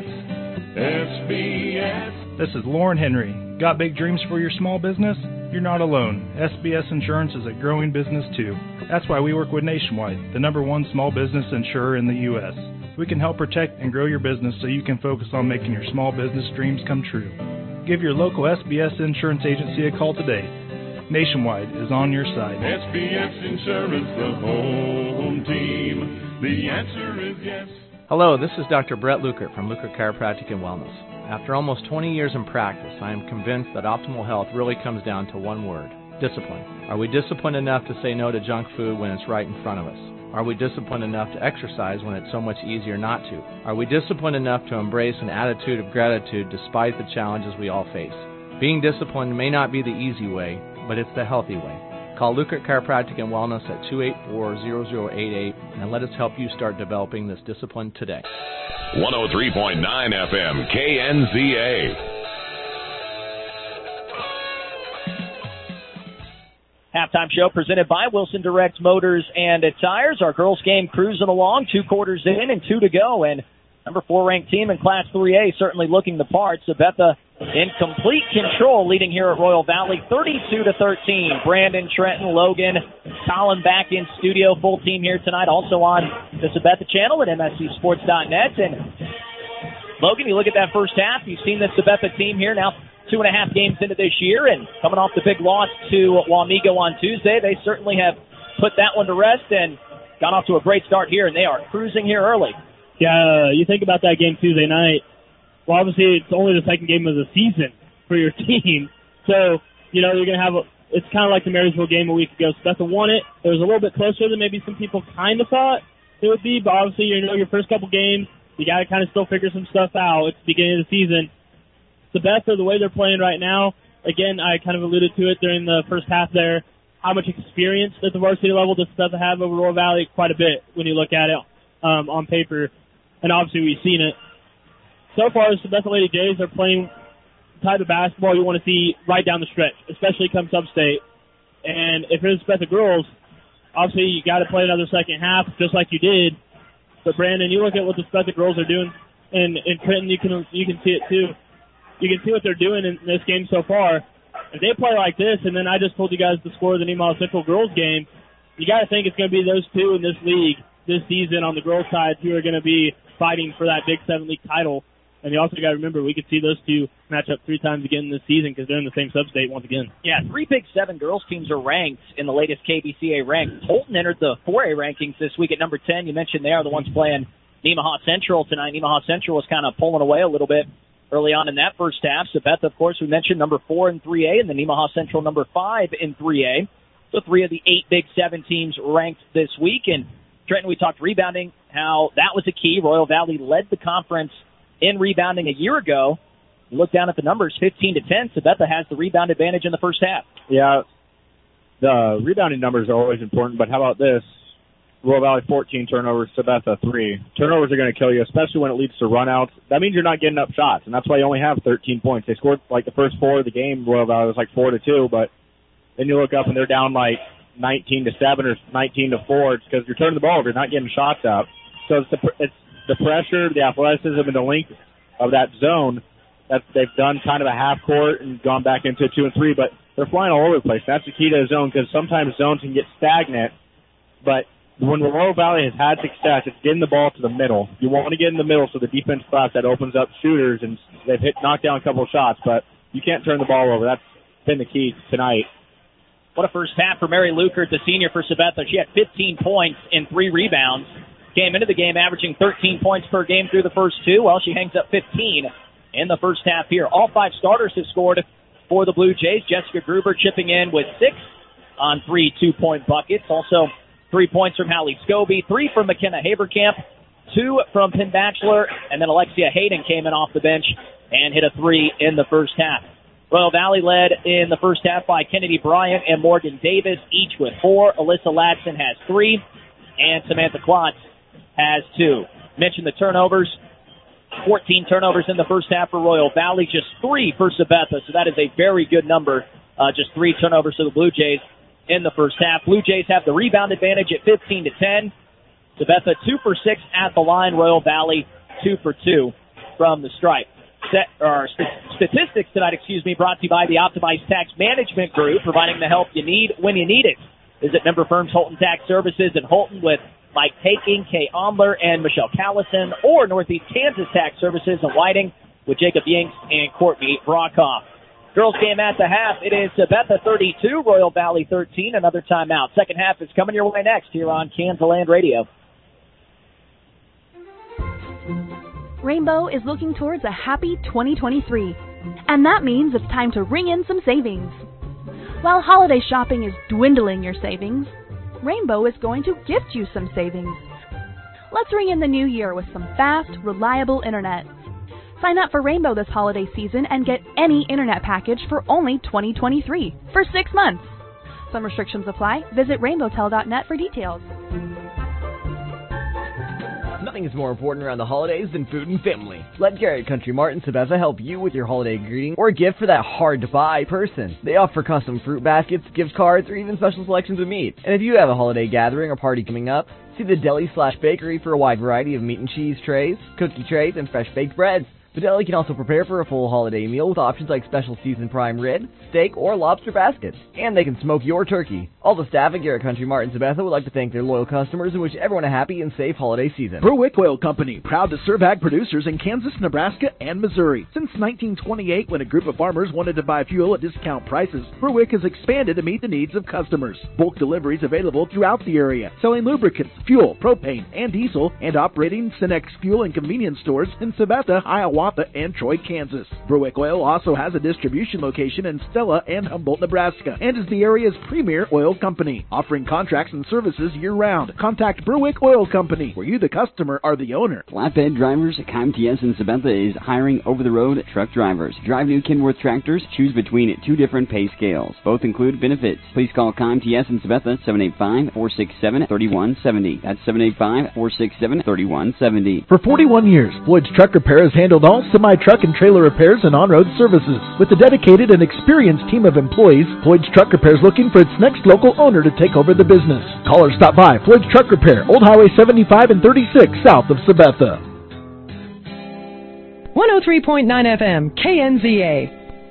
S B S. This is Lauren Henry. Got big dreams for your small business? You're not alone. S B S Insurance is a growing business too. That's why we work with Nationwide, the number one small business insurer in the U S We can help protect and grow your business so you can focus on making your small business dreams come true. Give your local S B S Insurance Agency a call today. Nationwide is on your side. S B S Insurance, the home team. The answer is yes. Hello, this is Doctor Brett Lukert from Lukert Chiropractic and Wellness. After almost twenty years in practice, I am convinced that optimal health really comes down to one word: discipline. Are we disciplined enough to say no to junk food when it's right in front of us? Are we disciplined enough to exercise when it's so much easier not to? Are we disciplined enough to embrace an attitude of gratitude despite the challenges we all face? Being disciplined may not be the easy way, but it's the healthy way. Call Lukert Chiropractic and Wellness at two eight four, zero zero eight eight and let us help you start developing this discipline today. one oh three point nine F M K N Z A. Halftime show presented by Wilson Direct Motors and Tires. Our girls game cruising along, two quarters in and two to go. And number four ranked team in Class three A certainly looking the part. Sabetha in complete control, leading here at Royal Valley, thirty-two to thirteen. Brandon, Trenton, Logan, Colin back in studio. Full team here tonight, also on the Sabetha channel at M S C sports dot net. And Logan, you look at that first half, you've seen this Sabetha team here now two and a half games into this year, and coming off the big loss to Wamego on Tuesday, they certainly have put that one to rest and got off to a great start here, and they are cruising here early. Yeah, uh, you think about that game Tuesday night. Well, obviously, it's only the second game of the season for your team. So, you know, you're going to have a, it's kind of like the Marysville game a week ago. Sabetha won it. It was a little bit closer than maybe some people kind of thought it would be, but obviously, you know, your first couple games, you got to kind of still figure some stuff out. It's the beginning of the season. Sabetha, the way they're playing right now, again, I kind of alluded to it during the first half there, how much experience at the varsity level does Sabetha have over Royal Valley? Quite a bit when you look at it um, on paper, and obviously we've seen it. So far, the Sabetha Lady Jays are playing the type of basketball you want to see right down the stretch, especially come sub-state. And if it's Sabetha girls, obviously you got to play another second half just like you did. But Brandon, you look at what the Sabetha girls are doing, and in Trenton you can you can see it too. You can see what they're doing in this game so far. If they play like this, and then I just told you guys the score of the Nemaha Central girls game, you got to think it's going to be those two in this league this season on the girls' side who are going to be fighting for that Big Seven League title. And you also got to remember, we could see those two match up three times again this season because they're in the same sub-state once again. Yeah, three Big Seven girls teams are ranked in the latest K B C A rank. Holton entered the four A rankings this week at number ten. You mentioned they are the ones playing Nemaha Central tonight. Nemaha Central was kind of pulling away a little bit early on in that first half. Sabetha, of course, we mentioned number four in three A, and the Nemaha Central number five in three A. So three of the eight Big Seven teams ranked this week. And Trenton, we talked rebounding, how that was a key. Royal Valley led the conference in rebounding a year ago. You look down at the numbers, fifteen to ten. Sabetha has the rebound advantage in the first half. Yeah, the rebounding numbers are always important, but how about this? Royal Valley fourteen turnovers, Sabetha three. Turnovers are going to kill you, especially when it leads to runouts. That means you're not getting up shots, and that's why you only have thirteen points. They scored like the first four of the game. Royal Valley was like four to two, but then you look up and they're down like nineteen to seven or nineteen to four. It's because you're turning the ball over, you're not getting shots up. So it's the it's the pressure, the athleticism, and the length of that zone that they've done kind of a half court and gone back into two and three, but they're flying all over the place. That's the key to the zone because sometimes zones can get stagnant, but when Royal Valley has had success, it's getting the ball to the middle. You want to get in the middle so the defense class that opens up shooters, and they've hit knocked down a couple of shots, but you can't turn the ball over. That's been the key tonight. What a first half for Mary Lukert, the senior for Sabetha. She had fifteen points and three rebounds. Came into the game averaging thirteen points per game through the first two. Well, she hangs up fifteen in the first half here. All five starters have scored for the Blue Jays. Jessica Gruber chipping in with six on three two-point buckets. Also, three points from Hallie Scobie, three from McKenna Haberkamp, two from Penn Batchelor, and then Alexia Hayden came in off the bench and hit a three in the first half. Royal Valley led in the first half by Kennedy Bryant and Morgan Davis, each with four. Alyssa Ladson has three, and Samantha Klotz has two. Mentioned the turnovers. fourteen turnovers in the first half for Royal Valley, just three for Sabetha, so that is a very good number. Uh, just three turnovers for the Blue Jays in the first half. Blue Jays have the rebound advantage at fifteen to ten. Sabetha two for six at the line. Royal Valley two for two from the stripe. Set, or st- statistics tonight, excuse me, brought to you by the Optimized Tax Management Group, providing the help you need when you need it. Visit member firms Holton Tax Services in Holton with Mike Taking, Kay Omler, and Michelle Callison, or Northeast Kansas Tax Services in Whiting with Jacob Yinks and Courtney Brockhoff. Girls game at the half. It is Sabetha thirty-two, Royal Valley thirteen. Another timeout. Second half is coming your way next here on Kansas Radio. Rainbow is looking towards a happy twenty twenty-three, and that means it's time to ring in some savings. While holiday shopping is dwindling your savings, Rainbow is going to gift you some savings. Let's ring in the new year with some fast, reliable internet. Sign up for Rainbow this holiday season and get any internet package for only twenty dollars and twenty-three cents for six months. Some restrictions apply. Visit rainbow tel dot net for details. Nothing is more important around the holidays than food and family. Let Garrett Country Mart in Sabetha help you with your holiday greeting or gift for that hard-to-buy person. They offer custom fruit baskets, gift cards, or even special selections of meat. And if you have a holiday gathering or party coming up, see the deli slash bakery for a wide variety of meat and cheese trays, cookie trays, and fresh baked breads. The deli can also prepare for a full holiday meal with options like special seasoned prime rib, steak, or lobster baskets. And they can smoke your turkey. All the staff at Garrett Country Mart in Sabetha would like to thank their loyal customers and wish everyone a happy and safe holiday season. Berwick Oil Company, proud to serve ag producers in Kansas, Nebraska, and Missouri. Since nineteen twenty-eight, when a group of farmers wanted to buy fuel at discount prices, Berwick has expanded to meet the needs of customers. Bulk deliveries available throughout the area, selling lubricants, fuel, propane, and diesel, and operating Cenex fuel and convenience stores in Sabetha, Hiawatha, and Troy, Kansas. Berwick Oil also has a distribution location in Stella and Humboldt, Nebraska, and is the area's premier oil company, offering contracts and services year-round. Contact Berwick Oil Company, where you, the customer, are the owner. Flatbed Drivers, C I M T S in Sabetha is hiring over-the-road truck drivers. Drive new Kenworth tractors. Choose between two different pay scales. Both include benefits. Please call C I M T S in Sabetha, seven eight five, four six seven, three one seven zero. That's seven eight five, four six seven, three one seven zero. For forty-one years, Floyd's Truck Repair has handled all semi-truck and trailer repairs and on-road services. With a dedicated and experienced team of employees, Floyd's Truck Repair is looking for its next local owner to take over the business. Call or stop by Floyd's Truck Repair, Old Highway seventy-five and thirty-six, south of Sabetha. one oh three point nine F M, K N Z A.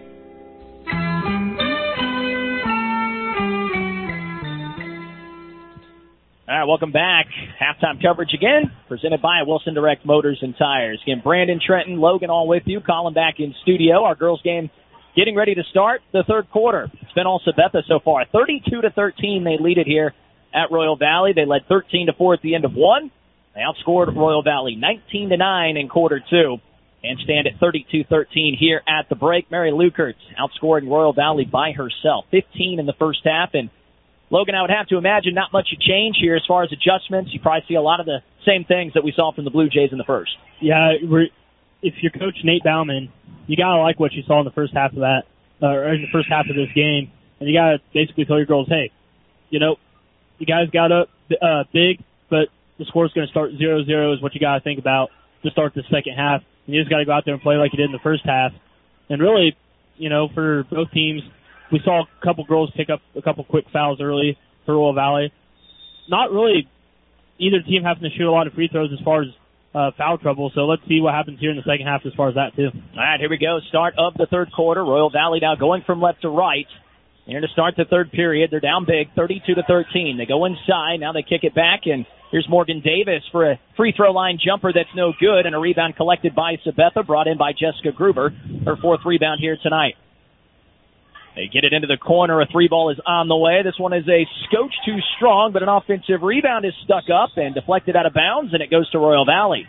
All right, welcome back. Halftime coverage again, presented by Wilson Direct Motors and Tires. Again, Brandon, Trenton, Logan all with you. Colin back in studio. Our girls game getting ready to start the third quarter. It's been all Sabetha so far. thirty-two to thirteen, they lead it here at Royal Valley. They led thirteen to four at the end of one. They outscored Royal Valley nineteen to nine in quarter two and stand at thirty-two thirteen here at the break. Mary Lukert outscoring Royal Valley by herself, fifteen in the first half. And Logan, I would have to imagine not much to change here as far as adjustments. You probably see a lot of the same things that we saw from the Blue Jays in the first. Yeah, we're, if you're Coach Nate Bauman, you got to like what you saw in the first half of that, uh, or in the first half of this game. And you got to basically tell your girls, hey, you know, you guys got up uh, big, but the score's going to start zero zero is what you got to think about to start the second half. And you just got to go out there and play like you did in the first half. And really, you know, for both teams, we saw a couple girls pick up a couple quick fouls early for Royal Valley. Not really either team having to shoot a lot of free throws as far as uh, foul trouble, so let's see what happens here in the second half as far as that, too. All right, here we go. Start of the third quarter. Royal Valley now going from left to right. Here to start the third period. They're down big, thirty-two to thirteen. They go inside. Now they kick it back, and here's Morgan Davis for a free throw line jumper that's no good, and a rebound collected by Sabetha, brought in by Jessica Gruber, her fourth rebound here tonight. They get it into the corner. A three ball is on the way. This one is a scotch too strong, but an offensive rebound is stuck up and deflected out of bounds, and it goes to Royal Valley.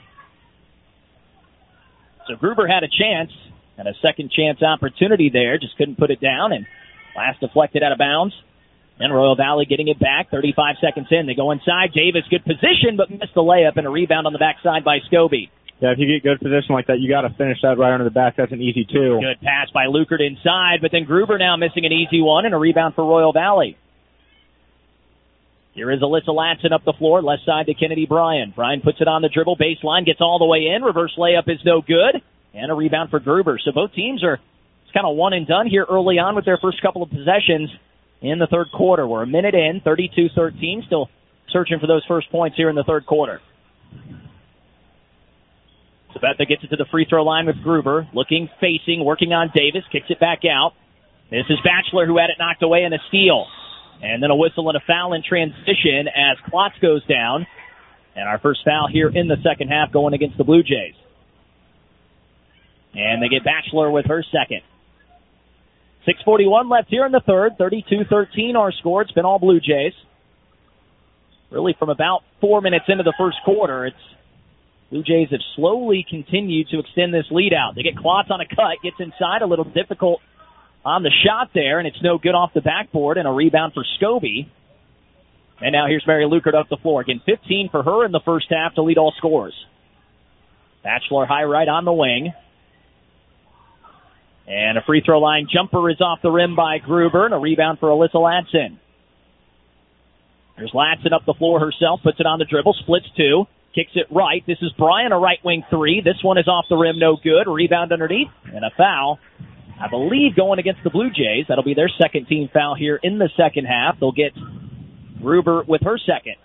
So Gruber had a chance, and a second chance opportunity there, just couldn't put it down, and last deflected out of bounds. And Royal Valley getting it back, thirty-five seconds in. They go inside. Davis, good position, but missed the layup, and a rebound on the backside by Scobie. Yeah, if you get good position like that, you got to finish that right under the back. That's an easy two. Good pass by Lukert inside, but then Gruber now missing an easy one and a rebound for Royal Valley. Here is Alyssa Latson up the floor, left side to Kennedy Bryan. Bryan puts it on the dribble, baseline, gets all the way in. Reverse layup is no good, and a rebound for Gruber. So both teams are it's kind of one and done here early on with their first couple of possessions in the third quarter. We're a minute in, thirty-two thirteen, still searching for those first points here in the third quarter. Sabetha gets it to the free throw line with Gruber, looking, facing, working on Davis, kicks it back out. This is Batchelor who had it knocked away in a steal. And then a whistle and a foul in transition as Klotz goes down. And our first foul here in the second half going against the Blue Jays. And they get Batchelor with her second. six forty-one left here in the third. thirty-two thirteen our score. It's been all Blue Jays. Really from about four minutes into the first quarter, it's Blue Jays have slowly continued to extend this lead out. They get Klotz on a cut, gets inside, a little difficult on the shot there, and it's no good off the backboard, and a rebound for Scobie. And now here's Mary Lukert up the floor. Again, fifteen for her in the first half to lead all scorers. Batchelor high right on the wing. And a free throw line jumper is off the rim by Gruber, and a rebound for Alyssa Ladson. There's Ladson up the floor herself, puts it on the dribble, splits two, kicks it right. This is Bryan, a right wing three. This one is off the rim, no good. A rebound underneath, and a foul, I believe, going against the Blue Jays. That'll be their second team foul here in the second half. They'll get Gruber with her second.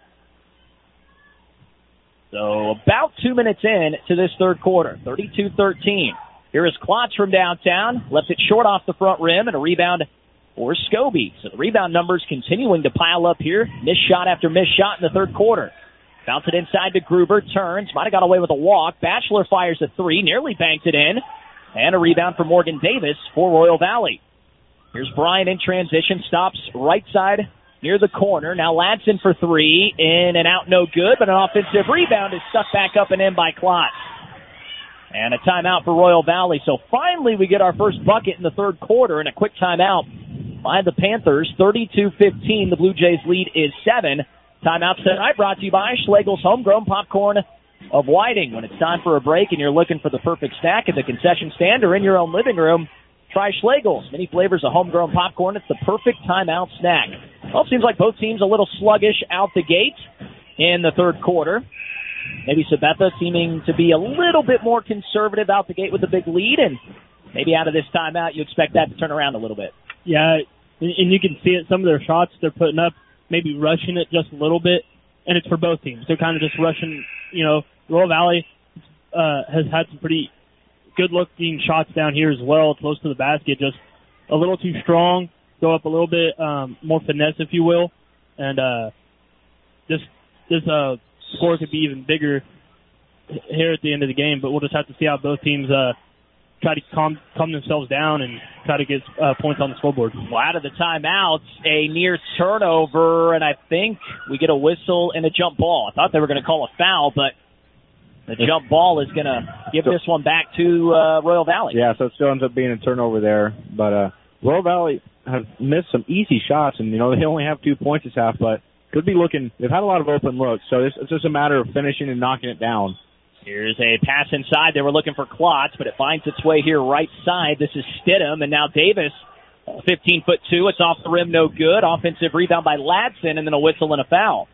So about two minutes in to this third quarter, thirty-two thirteen. Here is Klotz from downtown, left it short off the front rim, and a rebound for Scobie. So the rebound numbers continuing to pile up here. Missed shot after missed shot in the third quarter. Bounce it inside to Gruber, turns, might have got away with a walk. Batchelor fires a three, nearly banked it in. And a rebound for Morgan Davis for Royal Valley. Here's Bryan in transition, stops right side near the corner. Now Ladson for three, in and out, no good, but an offensive rebound is stuck back up and in by Klotz. And a timeout for Royal Valley. So finally we get our first bucket in the third quarter, and a quick timeout by the Panthers. thirty-two fifteen, the Blue Jays lead is seven. Timeouts tonight brought to you by Schlegel's Homegrown Popcorn of Whiting. When it's time for a break and you're looking for the perfect snack at the concession stand or in your own living room, try Schlegel's. Many flavors of homegrown popcorn. It's the perfect timeout snack. Well, it seems like both teams a little sluggish out the gate in the third quarter. Maybe Sabetha seeming to be a little bit more conservative out the gate with a big lead, and maybe out of this timeout you expect that to turn around a little bit. Yeah, and you can see it. Some of their shots they're putting up, maybe rushing it just a little bit, and it's for both teams. They're kind of just rushing. You know, Royal Valley uh, has had some pretty good-looking shots down here as well, close to the basket, just a little too strong, go up a little bit um, more finesse, if you will, and uh, this this uh, score could be even bigger here at the end of the game, but we'll just have to see how both teams uh, try to calm, calm themselves down and try to get uh, points on the scoreboard. Well, out of the timeouts, a near turnover, and I think we get a whistle and a jump ball. I thought they were going to call a foul, but the jump ball is going to give this one back to uh, Royal Valley. Yeah, so it still ends up being a turnover there. But uh, Royal Valley has missed some easy shots, and, you know, they only have two points this half, but could be looking – they've had a lot of open looks, so it's, it's just a matter of finishing and knocking it down. Here's a pass inside. They were looking for Klotz, but it finds its way here right side. This is Stidham, and now Davis, fifteen foot two. It's off the rim, no good. Offensive rebound by Ladson, and then a whistle and a foul.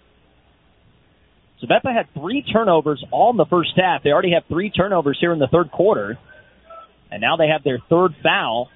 Sabetha had three turnovers all in the first half. They already have three turnovers here in the third quarter, and now they have their third foul.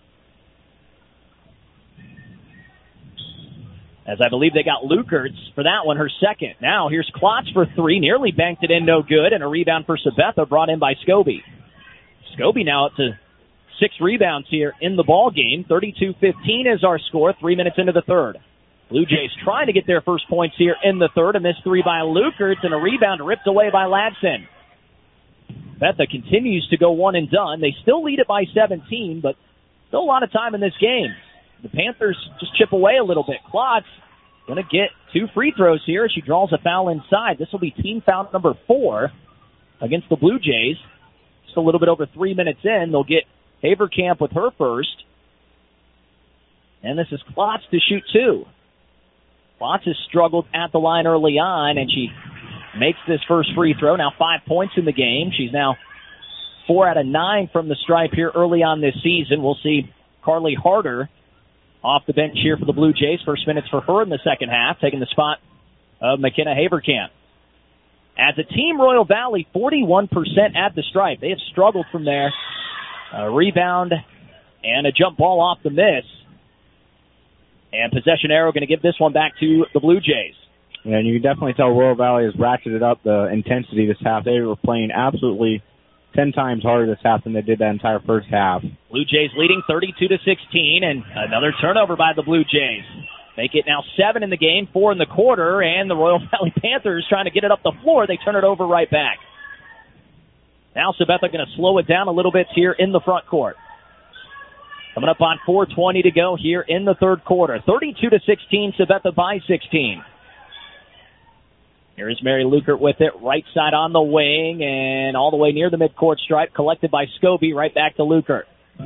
As I believe they got Lukertz for that one, her second. Now here's Klotz for three, nearly banked it in, no good, and a rebound for Sabetha brought in by Scobie. Scobie now up to six rebounds here in the ball game. thirty-two fifteen is our score, three minutes into the third. Blue Jays trying to get their first points here in the third, and this three by Lukertz, and a rebound ripped away by Ladson. Sabetha continues to go one and done. They still lead it by seventeen, but still a lot of time in this game. The Panthers just chip away a little bit. Klotz going to get two free throws here. She draws a foul inside. This will be team foul number four against the Blue Jays. Just a little bit over three minutes in. They'll get Haverkamp with her first. And this is Klotz to shoot two. Klotz has struggled at the line early on, and she makes this first free throw. Now five points in the game. She's now four out of nine from the stripe here early on this season. We'll see Carly Harder off the bench here for the Blue Jays. First minutes for her in the second half, taking the spot of McKenna Haverkamp. As a team, Royal Valley, forty-one percent at the stripe. They have struggled from there. A rebound and a jump ball off the miss. And possession arrow going to give this one back to the Blue Jays. Yeah, and you can definitely tell Royal Valley has ratcheted up the intensity this half. They were playing absolutely ten times harder this half than they did that entire first half. Blue Jays leading thirty-two to sixteen, and another turnover by the Blue Jays. Make it now seven in the game, four in the quarter, and the Royal Valley Panthers trying to get it up the floor. They turn it over right back. Now Sabetha going to slow it down a little bit here in the front court. Coming up on four twenty to go here in the third quarter. thirty-two to sixteen, Sabetha by sixteen. Here is Mary Lukert with it, right side on the wing, and all the way near the midcourt stripe, collected by Scobie, right back to Lukert.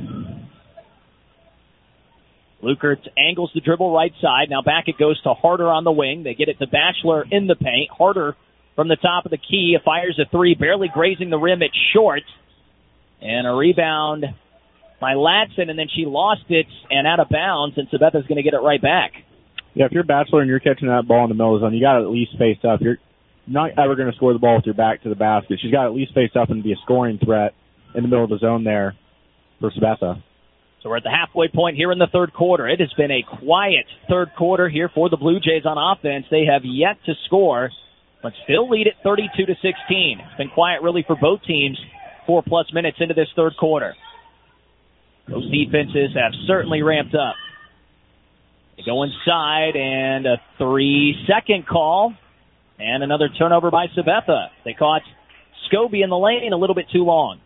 Lukert angles the dribble right side. Now back it goes to Harder on the wing. They get it to Batchelor in the paint. Harder from the top of the key, fires a three, barely grazing the rim. It's short. And a rebound by Latson, and then she lost it and out of bounds, and Sabetha's going to get it right back. Yeah, if you're Batchelor and you're catching that ball in the middle of the zone, you got to at least face up. You're not ever going to score the ball with your back to the basket. She's got to at least face up and be a scoring threat in the middle of the zone there for Sabetha. So we're at the halfway point here in the third quarter. It has been a quiet third quarter here for the Blue Jays on offense. They have yet to score, but still lead it thirty-two to sixteen. It's been quiet really for both teams four-plus minutes into this third quarter. Those defenses have certainly ramped up. They go inside, and a three-second call, and another turnover by Sabetha. They caught Scobie in the lane a little bit too long.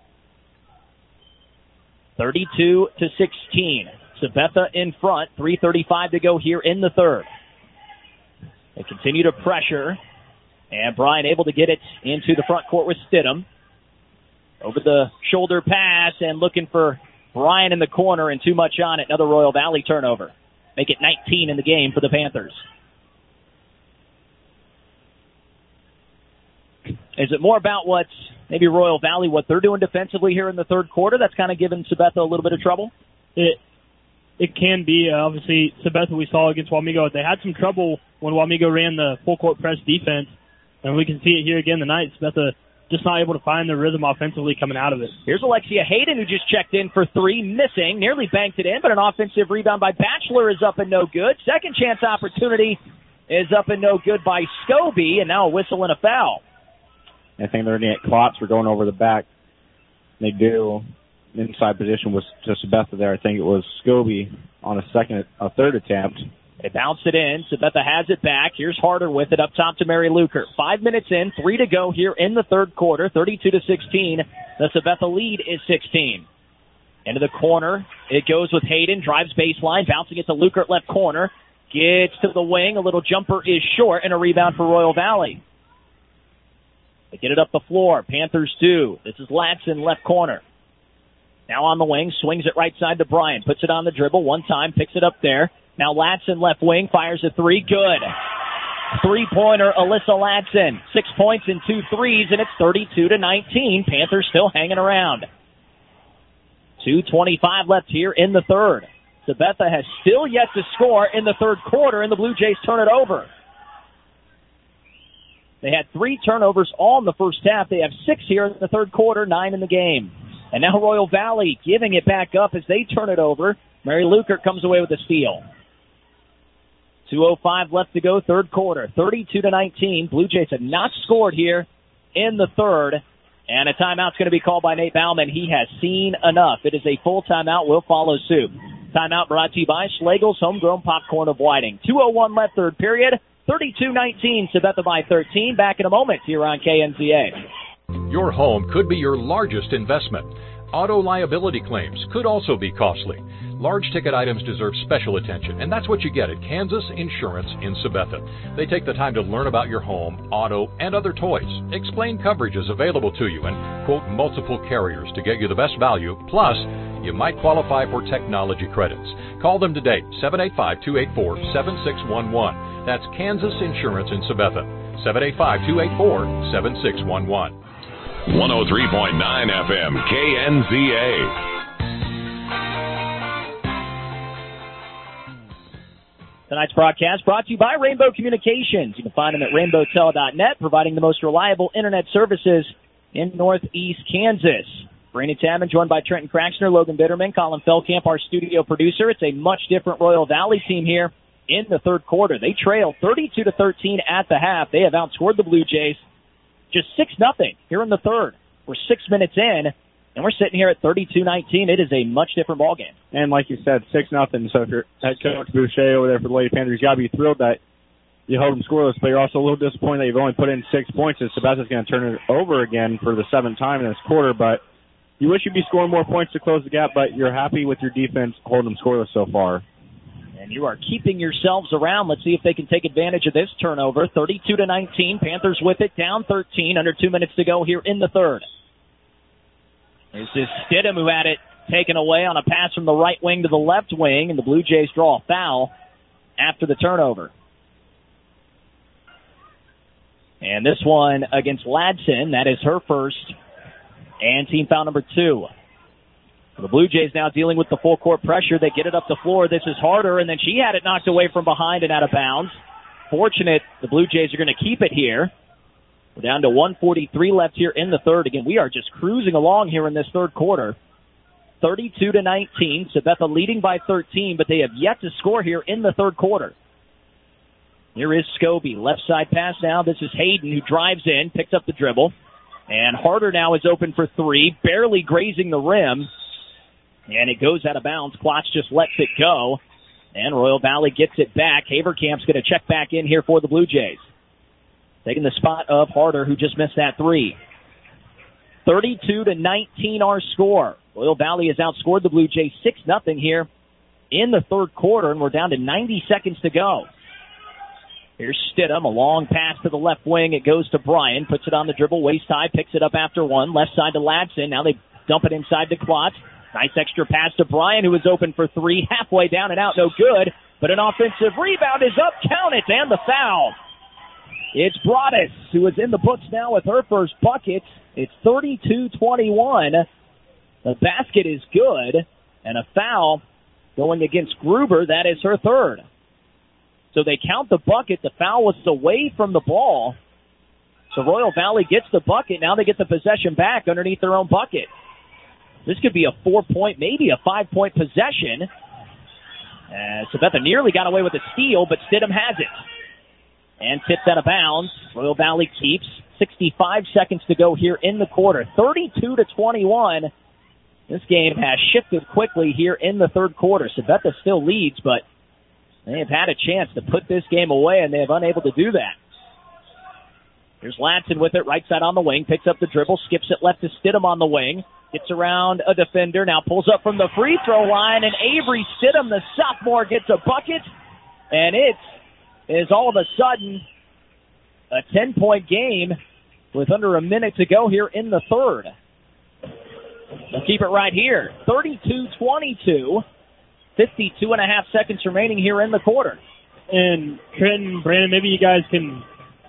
thirty-two to sixteen. Sabetha in front. three thirty-five to go here in the third. They continue to pressure. And Bryan able to get it into the front court with Stidham. Over the shoulder pass and looking for Bryan in the corner and too much on it. Another Royal Valley turnover. Make it nineteen in the game for the Panthers. Is it more about what maybe Royal Valley, what they're doing defensively here in the third quarter, that's kind of given Sabetha a little bit of trouble? It it can be. Uh, obviously, Sabetha we saw against Wamego, they had some trouble when Wamego ran the full court press defense, and we can see it here again tonight. Sabetha just not able to find the rhythm offensively coming out of it. Here's Alexia Hayden, who just checked in for three, missing, nearly banked it in, but an offensive rebound by Batchelor is up and no good. Second chance opportunity is up and no good by Scobie, and now a whistle and a foul. I think they're going to get Klotz for going over the back. They do. Inside position was just Sabetha there. I think it was Scobie on a second, a third attempt. They bounce it in. Sabetha has it back. Here's Harder with it up top to Mary Lukert. Five minutes in, three to go here in the third quarter, thirty-two to sixteen. The Sabetha lead is sixteen. Into the corner. It goes with Hayden. Drives baseline. Bouncing it to Lukert left corner. Gets to the wing. A little jumper is short and a rebound for Royal Valley. They get it up the floor. Panthers do. This is Latson, left corner. Now on the wing, swings it right side to Bryan. Puts it on the dribble one time, picks it up there. Now Latson, left wing, fires a three. Good. Three-pointer, Alyssa Latson. Six points and two threes, and it's thirty-two to nineteen. Panthers still hanging around. two twenty-five left here in the third. Sabetha has still yet to score in the third quarter, and the Blue Jays turn it over. They had three turnovers all in the first half. They have six here in the third quarter, nine in the game. And now Royal Valley giving it back up as they turn it over. Mary Lukert comes away with a steal. two oh five left to go, third quarter. thirty-two to nineteen. Blue Jays have not scored here in the third. And a timeout's going to be called by Nate Bauman. He has seen enough. It is a full timeout. We'll follow suit. Timeout brought to you by Schlegel's Homegrown Popcorn of Whiting. two oh one left, third period. thirty-two nineteen, Sabetha by thirteen. Back in a moment here on K N Z A. Your home could be your largest investment. Auto liability claims could also be costly. Large ticket items deserve special attention, and that's what you get at Kansas Insurance in Sabetha. They take the time to learn about your home, auto, and other toys, explain coverages available to you, and quote multiple carriers to get you the best value. Plus, you might qualify for technology credits. Call them today, seven eight five, two eight four, seven six one one. That's Kansas Insurance in Sabetha, seven eight five, two eight four, seven six one one. one oh three point nine F M, K N Z A. Tonight's broadcast brought to you by Rainbow Communications. You can find them at rainbow tel dot net, providing the most reliable internet services in northeast Kansas. Brandon Tabman joined by Trenton Craxner, Logan Bitterman, Colin Feldkamp, our studio producer. It's a much different Royal Valley team here in the third quarter. They trail thirty-two to thirteen at the half. They have outscored the Blue Jays just six nothing here in the third. We're six minutes in, And we're sitting here at thirty-two nineteen. It is a much different ball game. And like you said, six nothing. So if you're head coach Boucher over there for the Lady Panthers, you got to be thrilled that you hold them scoreless, but you're also a little disappointed that you've only put in six points, and Sabetha's going to turn it over again for the seventh time in this quarter. But you wish you'd be scoring more points to close the gap, but you're happy with your defense holding them scoreless so far. And you are keeping yourselves around. Let's see if they can take advantage of this turnover. thirty-two to nineteen. Panthers with it, down thirteen. Under two minutes to go here in the third. This is Stidham who had it taken away on a pass from the right wing to the left wing, and the Blue Jays draw a foul after the turnover. And this one against Ladson, that is her first, and team foul number two. The Blue Jays now dealing with the full court pressure. They get it up the floor. This is Harder, and then she had it knocked away from behind and out of bounds. Fortunate the Blue Jays are going to keep it here. We're down to one forty-three left here in the third. Again, we are just cruising along here in this third quarter. thirty-two to nineteen. Sabetha leading by thirteen, but they have yet to score here in the third quarter. Here is Scobie. Left side pass now. This is Hayden who drives in, picks up the dribble. And Harder now is open for three, barely grazing the rim. And it goes out of bounds. Klotz just lets it go. And Royal Valley gets it back. Haverkamp's going to check back in here for the Blue Jays. Taking the spot of Harder, who just missed that three. thirty-two to nineteen our score. Royal Valley has outscored the Blue Jays six nothing here in the third quarter, and we're down to ninety seconds to go. Here's Stidham, a long pass to the left wing. It goes to Bryan, puts it on the dribble, waist high, picks it up after one. Left side to Ladson. Now they dump it inside to Klotz. Nice extra pass to Bryan, who is open for three. Halfway down and out, no good. But an offensive rebound is up. Count it, and the foul. It's Broadus, who is in the books now with her first bucket. It's thirty-two twenty-one. The basket is good, and a foul going against Gruber. That is her third. So they count the bucket. The foul was away from the ball. So Royal Valley gets the bucket. Now they get the possession back underneath their own bucket. This could be a four-point, maybe a five-point possession. Uh, Sabetha nearly got away with a steal, but Stidham has it. And tipped out of bounds. Royal Valley keeps. sixty-five seconds to go here in the quarter. thirty-two to twenty-one. This game has shifted quickly here in the third quarter. Sabetha still leads, but they have had a chance to put this game away, and they have unable to do that. Here's Ladson with it, right side on the wing. Picks up the dribble, skips it left to Stidham on the wing. Gets around a defender, now pulls up from the free throw line, and Avery Stidham, the sophomore, gets a bucket, and it is all of a sudden a ten-point game with under a minute to go here in the third. We'll keep it right here. thirty-two twenty-two. fifty-two and a half seconds remaining here in the quarter. And Trenton, Brandon, maybe you guys can...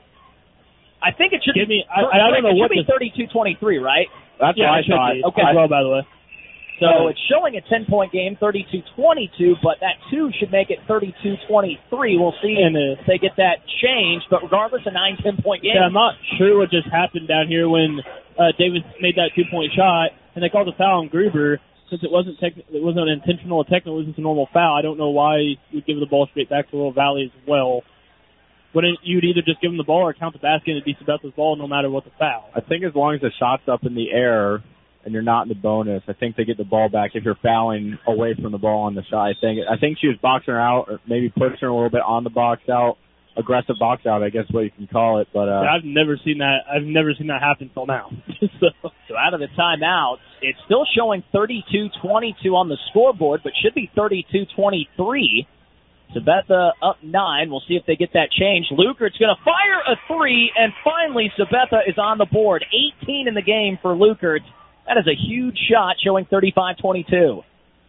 I think it should give be... me. I, I don't know it what should be thirty-two twenty-three, right? That's yeah, what I thought. Be. Okay. As well, by the way. So uh, it's showing a ten-point game, thirty-two twenty-two, but that two should make it thirty-two twenty-three. We'll see and, uh, if they get that changed, but regardless, a nine, ten-point game. Yeah, I'm not sure what just happened down here when uh, Davis made that two-point shot, and they called a foul on Gruber. Since it wasn't tec- it wasn't an intentional or technical, it was just a normal foul. I don't know why you'd give the ball straight back to Royal Valley as well. Wouldn't you'd either just give them the ball or count the basket and it'd be Sabetha's ball no matter what the foul? I think as long as the shot's up in the air and you're not in the bonus, I think they get the ball back if you're fouling away from the ball on the shot. I think I think she was boxing her out or maybe pushing her a little bit on the box out. Aggressive box out, I guess what you can call it. But uh, yeah, I've never seen that. I've never seen that happen till now. so. so out of the timeout, it's still showing thirty-two twenty-two on the scoreboard, but should be thirty-two twenty-three. Sabetha up nine. We'll see if they get that changed. Lukert's going to fire a three, and finally Sabetha is on the board. eighteen in the game for Lukert. That is a huge shot, showing thirty-five twenty-two.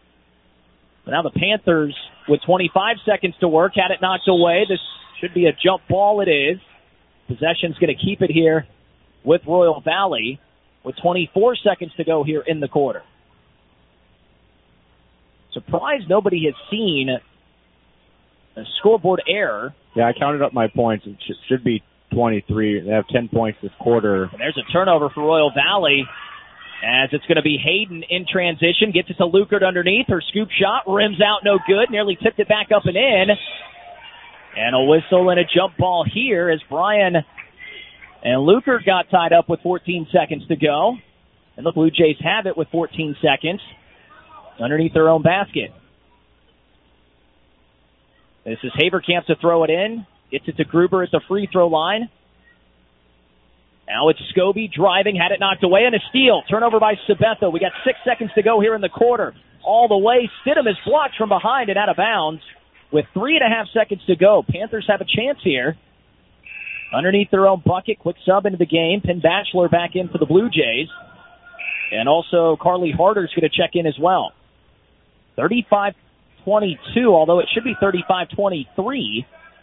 But now the Panthers, with twenty-five seconds to work, had it knocked away. This should be a jump ball. It is. Possession's going to keep it here with Royal Valley with twenty-four seconds to go here in the quarter. Surprised nobody has seen a scoreboard error. Yeah, I counted up my points. It should, should be twenty-three. They have ten points this quarter. And there's a turnover for Royal Valley as it's going to be Hayden in transition. Gets it to Lukert underneath. Her scoop shot rims out, no good. Nearly tipped it back up and in. And a whistle and a jump ball here as Bryan and Lukert got tied up with fourteen seconds to go. And the Blue Jays have it with fourteen seconds underneath their own basket. This is Haverkamp to throw it in. Gets it to Gruber at the free throw line. Now it's Scobie driving, had it knocked away, and a steal. Turnover by Sabetha. We got six seconds to go here in the quarter. All the way, Stidham is blocked from behind and out of bounds with three and a half seconds to go. Panthers have a chance here. Underneath their own bucket, quick sub into the game. Penn Batchelor back in for the Blue Jays. And also Carly Harder's going to check in as well. thirty-five twenty-two, although it should be thirty-five twenty-three.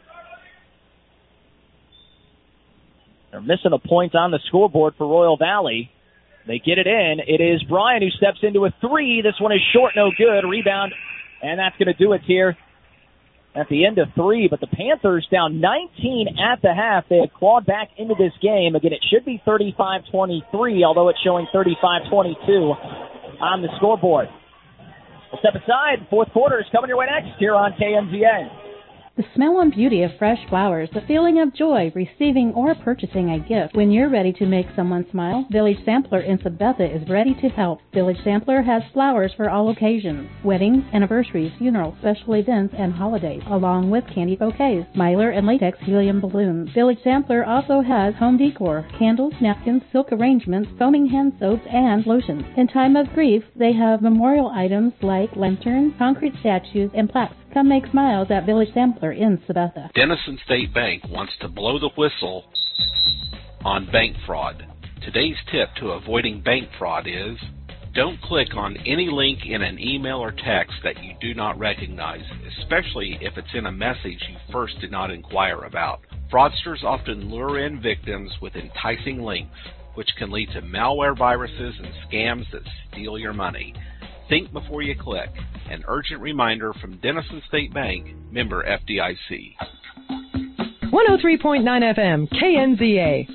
They're missing a point on the scoreboard for Royal Valley. They get it in. It is Bryan who steps into a three. This one is short, no good. Rebound, and that's going to do it here at the end of three. But the Panthers down nineteen at the half. They have clawed back into this game. Again, it should be thirty-five twenty-three, although it's showing thirty-five twenty-two on the scoreboard. We'll step aside. Fourth quarter is coming your way next here on K N Z A. The smell and beauty of fresh flowers, the feeling of joy receiving or purchasing a gift. When you're ready to make someone smile, Village Sampler in Sabetha is ready to help. Village Sampler has flowers for all occasions: weddings, anniversaries, funerals, special events, and holidays, along with candy bouquets, mylar, and latex helium balloons. Village Sampler also has home decor, candles, napkins, silk arrangements, foaming hand soaps, and lotions. In time of grief, they have memorial items like lanterns, concrete statues, and plaques. Come make smiles at Village Sampler in Sabetha. Denison State Bank wants to blow the whistle on bank fraud. Today's tip to avoiding bank fraud is don't click on any link in an email or text that you do not recognize, especially if it's in a message you first did not inquire about. Fraudsters often lure in victims with enticing links, which can lead to malware viruses and scams that steal your money. Think before you click. An urgent reminder from Denison State Bank, member F D I C. one oh three point nine F M, K N Z A.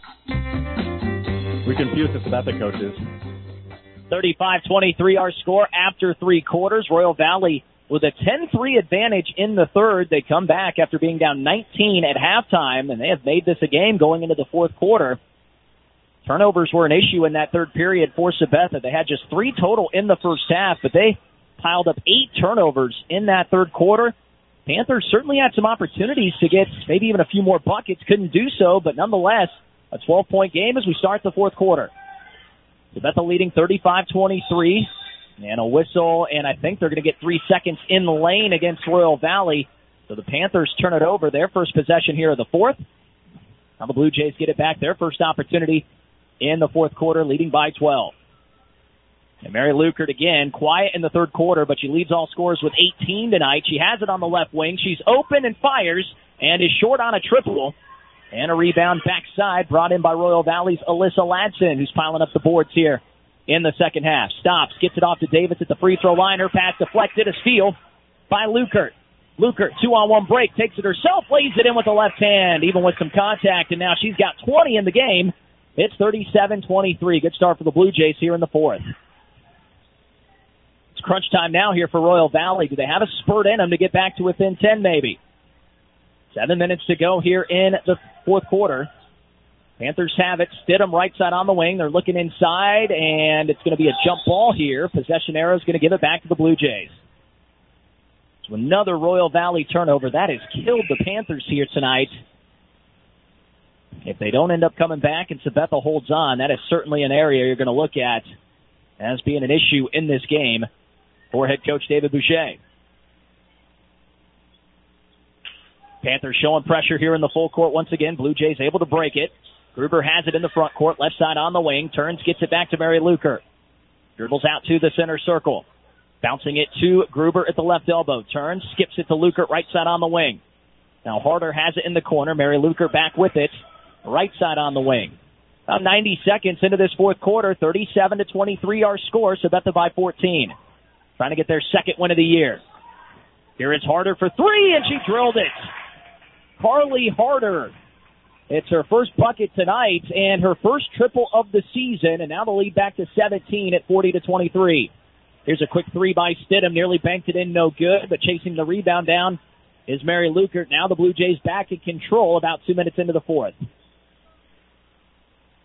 We confuse the Sabetha coaches. thirty-five twenty-three our score after three quarters. Royal Valley with a ten three advantage in the third. They come back after being down nineteen at halftime, and they have made this a game going into the fourth quarter. Turnovers were an issue in that third period for Sabetha. They had just three total in the first half, but they piled up eight turnovers in that third quarter. Panthers certainly had some opportunities to get maybe even a few more buckets. Couldn't do so, but nonetheless, a twelve-point game as we start the fourth quarter. Sabetha leading thirty-five twenty-three. And a whistle, and I think they're going to get three seconds in the lane against Royal Valley. So the Panthers turn it over, their first possession here of the fourth. Now the Blue Jays get it back, their first opportunity in the fourth quarter, leading by twelve. And Mary Lukert again, quiet in the third quarter, but she leads all scorers with eighteen tonight. She has it on the left wing. She's open and fires, and is short on a triple. And a rebound backside brought in by Royal Valley's Alyssa Ladson, who's piling up the boards here in the second half. Stops, gets it off to Davis at the free throw line. Her pass deflected, a steal by Lukert. Lukert, two-on-one break, takes it herself, lays it in with the left hand, even with some contact, and now she's got twenty in the game. It's thirty-seven twenty-three. Good start for the Blue Jays here in the fourth. It's crunch time now here for Royal Valley. Do they have a spurt in them to get back to within ten maybe? Seven minutes to go here in the fourth quarter. Panthers have it. Stidham right side on the wing. They're looking inside, and it's going to be a jump ball here. Possession arrow is going to give it back to the Blue Jays. So another Royal Valley turnover. That has killed the Panthers here tonight. If they don't end up coming back and Sabetha holds on, that is certainly an area you're going to look at as being an issue in this game for head coach David Boucher. Panthers showing pressure here in the full court once again. Blue Jays able to break it. Gruber has it in the front court, left side on the wing. Turns, gets it back to Mary Lukert. Dribbles out to the center circle. Bouncing it to Gruber at the left elbow. Turns, skips it to Lukert, right side on the wing. Now Harder has it in the corner. Mary Lukert back with it. Right side on the wing. About ninety seconds into this fourth quarter, thirty-seven to twenty-three our score, Sabetha by fourteen. Trying to get their second win of the year. Here it's Harder for three, and she drilled it. Carly Harder. It's her first bucket tonight and her first triple of the season, and now the lead back to seventeen at forty to twenty-three. Here's a quick three by Stidham, nearly banked it in, no good, but chasing the rebound down is Mary Lukert. Now the Blue Jays back in control about two minutes into the fourth.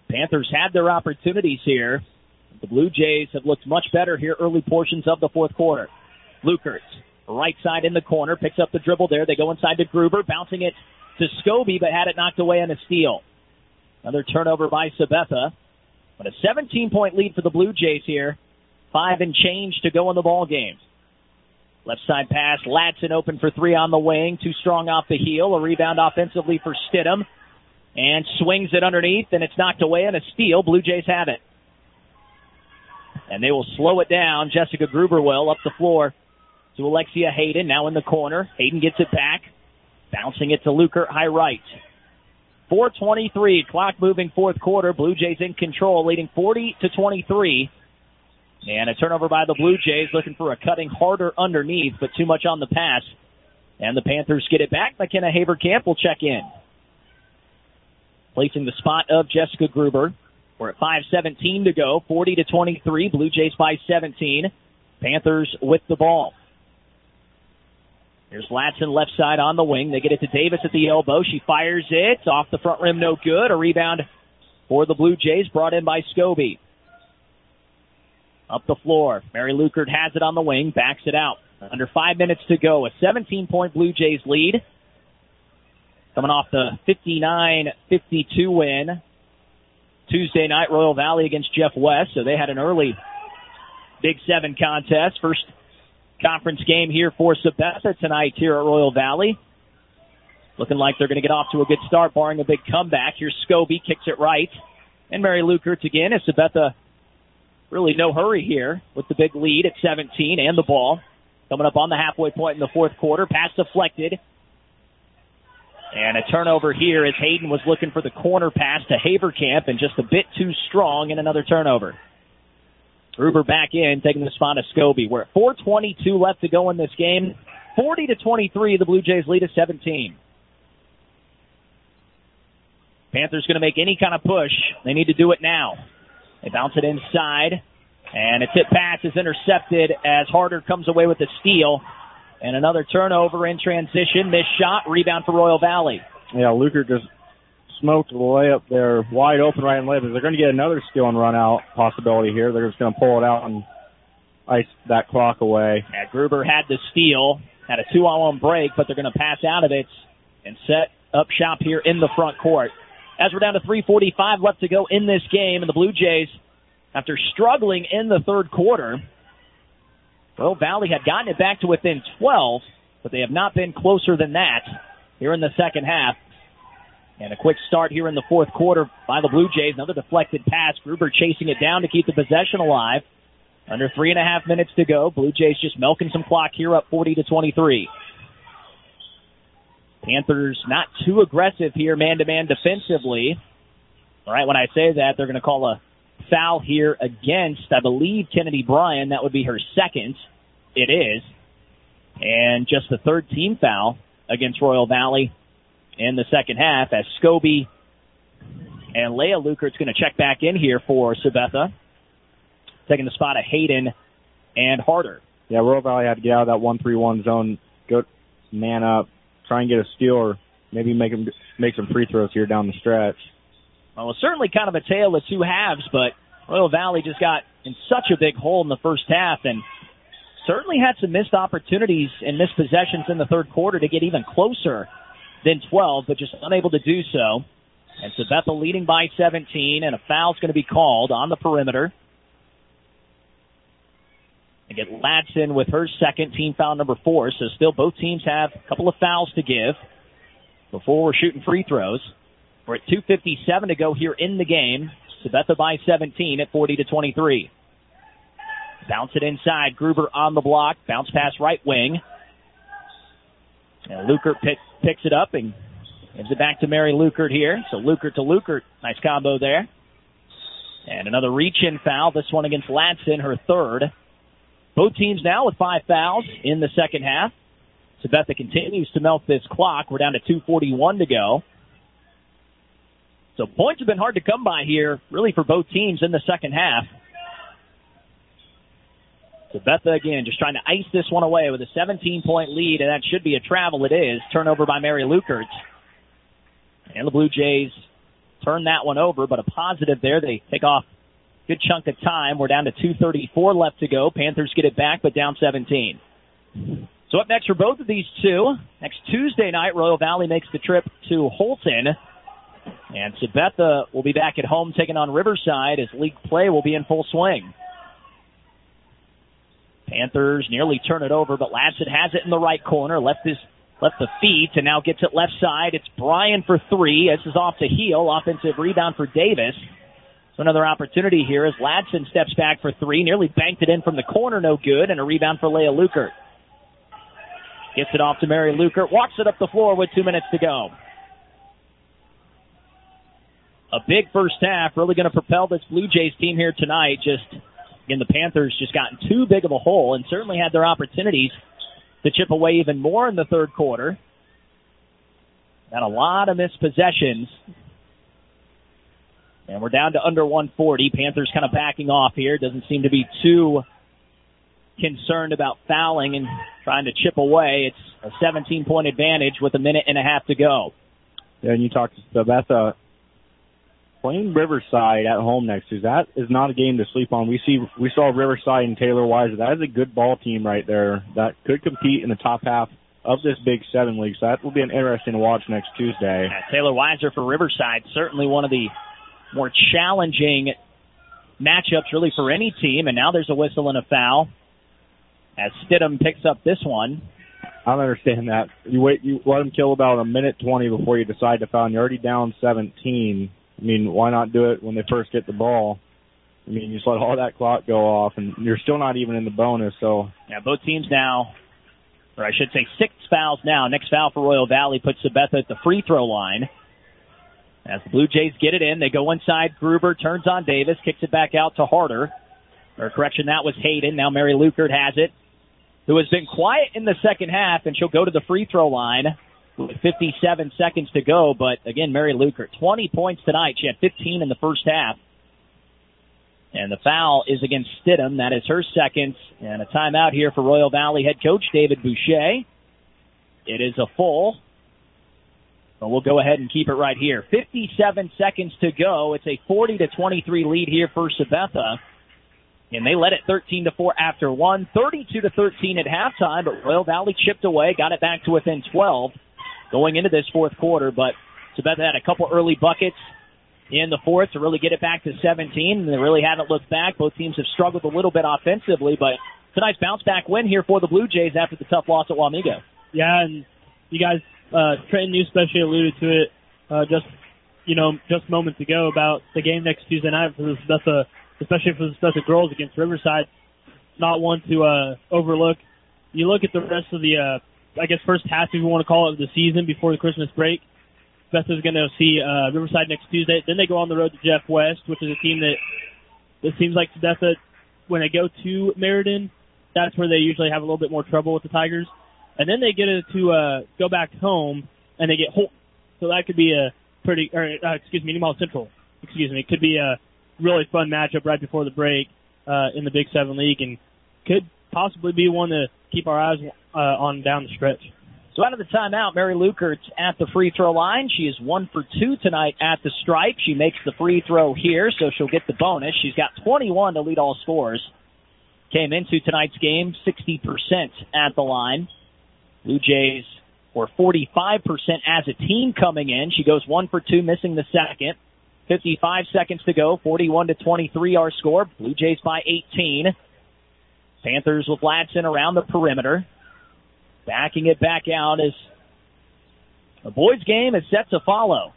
Panthers had their opportunities here. The Blue Jays have looked much better here early portions of the fourth quarter. Lukert, right side in the corner, picks up the dribble there. They go inside to Gruber, bouncing it to Scobie, but had it knocked away on a steal. Another turnover by Sabetha. But a seventeen-point lead for the Blue Jays here. Five and change to go in the ball game. Left side pass, Ladson open for three on the wing. Too strong off the heel. A rebound offensively for Stidham. And swings it underneath, and it's knocked away on a steal. Blue Jays have it. And they will slow it down. Jessica Gruber will up the floor to Alexia Hayden, now in the corner. Hayden gets it back, bouncing it to Lukert, high right. four twenty-three, clock moving fourth quarter. Blue Jays in control, leading forty to twenty-three. And a turnover by the Blue Jays, looking for a cutting harder underneath, but too much on the pass. And the Panthers get it back. McKenna Haverkamp will check in, placing the spot of Jessica Gruber. We're at five seventeen to go, forty to twenty-three. Blue Jays by seventeen. Panthers with the ball. Here's Ladson left side on the wing. They get it to Davis at the elbow. She fires it off the front rim, no good. A rebound for the Blue Jays, brought in by Scobie. Up the floor, Mary Lukert has it on the wing, backs it out. Under five minutes to go, a seventeen-point Blue Jays lead. Coming off the fifty-nine fifty-two win Tuesday night, Royal Valley against Jeff West. So they had an early Big Seven contest. First conference game here for Sabetha tonight here at Royal Valley. Looking like they're going to get off to a good start, barring a big comeback. Here's Scobie, kicks it right. And Mary Lukert again, as Sabetha really no hurry here with the big lead at seventeen and the ball. Coming up on the halfway point in the fourth quarter. Pass deflected. And a turnover here as Hayden was looking for the corner pass to Haverkamp and just a bit too strong, and another turnover. Gruber back in, taking the spot of Scobie. We're at four twenty-two left to go in this game. forty to twenty-three, the Blue Jays lead at seventeen. Panthers going to make any kind of push. They need to do it now. They bounce it inside, and a tip pass is intercepted as Harder comes away with the steal. And another turnover in transition. Missed shot. Rebound for Royal Valley. Yeah, Lukert just smoked the layup there, wide open right in left. They're going to get another steal and run out possibility here. They're just going to pull it out and ice that clock away. Yeah, Gruber had the steal, had a two-on-one break, but they're going to pass out of it and set up shop here in the front court. As we're down to three forty-five left to go in this game, and the Blue Jays, after struggling in the third quarter, Royal Valley had gotten it back to within twelve, but they have not been closer than that here in the second half. And a quick start here in the fourth quarter by the Blue Jays. Another deflected pass. Gruber chasing it down to keep the possession alive. Under three and a half minutes to go. Blue Jays just milking some clock here, up forty to twenty-three. Panthers not too aggressive here, man-to-man defensively. All right, when I say that, they're going to call a foul here against, I believe, Kennedy Bryan. That would be her second. It is. And just the third team foul against Royal Valley in the second half, as Scobie and Leah Lukert's going to check back in here for Sabetha, taking the spot of Hayden and Harder. Yeah, Royal Valley had to get out of that one three one zone, go man up, try and get a steal, or maybe make them make some free throws here down the stretch. Well, it's certainly kind of a tale of two halves, but Royal Valley just got in such a big hole in the first half and certainly had some missed opportunities and missed possessions in the third quarter to get even closer than twelve, but just unable to do so. And Sabetha leading by seventeen, and a foul's going to be called on the perimeter. And get Ladson with her second, team foul number four, so still both teams have a couple of fouls to give before we're shooting free throws. We're at two fifty-seven to go here in the game. Sabetha by seventeen at forty to twenty-three. Bounce it inside. Gruber on the block. Bounce pass right wing. And Lukert pick, picks it up and gives it back to Mary Lukert here. So Lukert to Lukert. Nice combo there. And another reach-in foul. This one against Ladson, her third. Both teams now with five fouls in the second half. Sabetha continues to melt this clock. We're down to two forty-one to go. So points have been hard to come by here, really, for both teams in the second half. Sabetha, again, just trying to ice this one away with a seventeen-point lead, and that should be a travel. It is. Turnover by Mary Lukert. And the Blue Jays turn that one over, but a positive there. They take off a good chunk of time. We're down to two thirty-four left to go. Panthers get it back, but down seventeen. So up next for both of these two, next Tuesday night, Royal Valley makes the trip to Holton. And Sabetha will be back at home taking on Riverside as league play will be in full swing. Panthers nearly turn it over, but Ladson has it in the right corner, left his left the feet, and now gets it left side. It's Bryan for three. This is off the heel. Offensive rebound for Davis. So another opportunity here as Ladson steps back for three. Nearly banked it in from the corner, no good, and a rebound for Leah Lukert. Gets it off to Mary Lukert. Walks it up the floor with two minutes to go. A big first half, really going to propel this Blue Jays team here tonight. Just, again, the Panthers just gotten too big of a hole and certainly had their opportunities to chip away even more in the third quarter. Got a lot of missed possessions. And we're down to under one forty. Panthers kind of backing off here. Doesn't seem to be too concerned about fouling and trying to chip away. It's a seventeen-point advantage with a minute and a half to go. Yeah, and you talked to Sabetha. Playing Riverside at home next Tuesday, that is not a game to sleep on. We see we saw Riverside and Taylor Weiser. That is a good ball team right there that could compete in the top half of this Big Seven league. So that will be an interesting to watch next Tuesday. Yeah, Taylor Weiser for Riverside, certainly one of the more challenging matchups really for any team. And now there's a whistle and a foul as Stidham picks up this one. I don't understand that. You wait, you let them kill about a minute twenty before you decide to foul, and you're already down seventeen. I mean, why not do it when they first get the ball? I mean, you just let all that clock go off, and you're still not even in the bonus. So yeah, both teams now, or I should say six fouls now. Next foul for Royal Valley puts Sabetha at the free throw line. As the Blue Jays get it in, they go inside. Gruber turns on Davis, kicks it back out to Harder. Or correction, that was Hayden. Now Mary Lukert has it, who has been quiet in the second half, and she'll go to the free throw line with fifty-seven seconds to go. But again, Mary Lukert, twenty points tonight. She had fifteen in the first half. And the foul is against Stidham. That is her second. And a timeout here for Royal Valley head coach David Boucher. It is a full. But we'll go ahead and keep it right here. fifty-seven seconds to go. It's a forty to twenty-three lead here for Sabetha. And they led it thirteen to four after one, thirty-two to thirteen at halftime. But Royal Valley chipped away, got it back to within twelve going into this fourth quarter. But Sabetha had a couple early buckets in the fourth to really get it back to seventeen, and they really haven't looked back. Both teams have struggled a little bit offensively, but tonight's bounce-back win here for the Blue Jays after the tough loss at Wamego. Yeah, and you guys, uh, Trenton, you especially alluded to it uh, just, you know, just moments ago about the game next Tuesday night for the Sabetha, especially for the Sabetha girls against Riverside. Not one to uh, overlook. You look at the rest of the, uh, I guess, first half, if you want to call it, of the season before the Christmas break. Sabetha's going to see uh, Riverside next Tuesday. Then they go on the road to Jeff West, which is a team that it seems like Sabetha, when they go to Meriden, that's where they usually have a little bit more trouble with the Tigers. And then they get it to uh, go back home, and they get Holt. So that could be a pretty, or uh, excuse me, Nemaha Central. Excuse me, it could be a really fun matchup right before the break uh, in the Big Seven League, and could possibly be one to keep our eyes uh, on down the stretch. So out of the timeout, Mary Lukert at the free throw line. She is one for two tonight at the stripe. She makes the free throw here, so she'll get the bonus. She's got twenty-one to lead all scores. Came into tonight's game sixty percent at the line. Blue Jays were forty-five percent as a team coming in. She goes one for two, missing the second. fifty-five seconds to go, forty-one to twenty-three our score. Blue Jays by eighteen. Panthers with Ladson around the perimeter. Backing it back out as the boys' game is set to follow.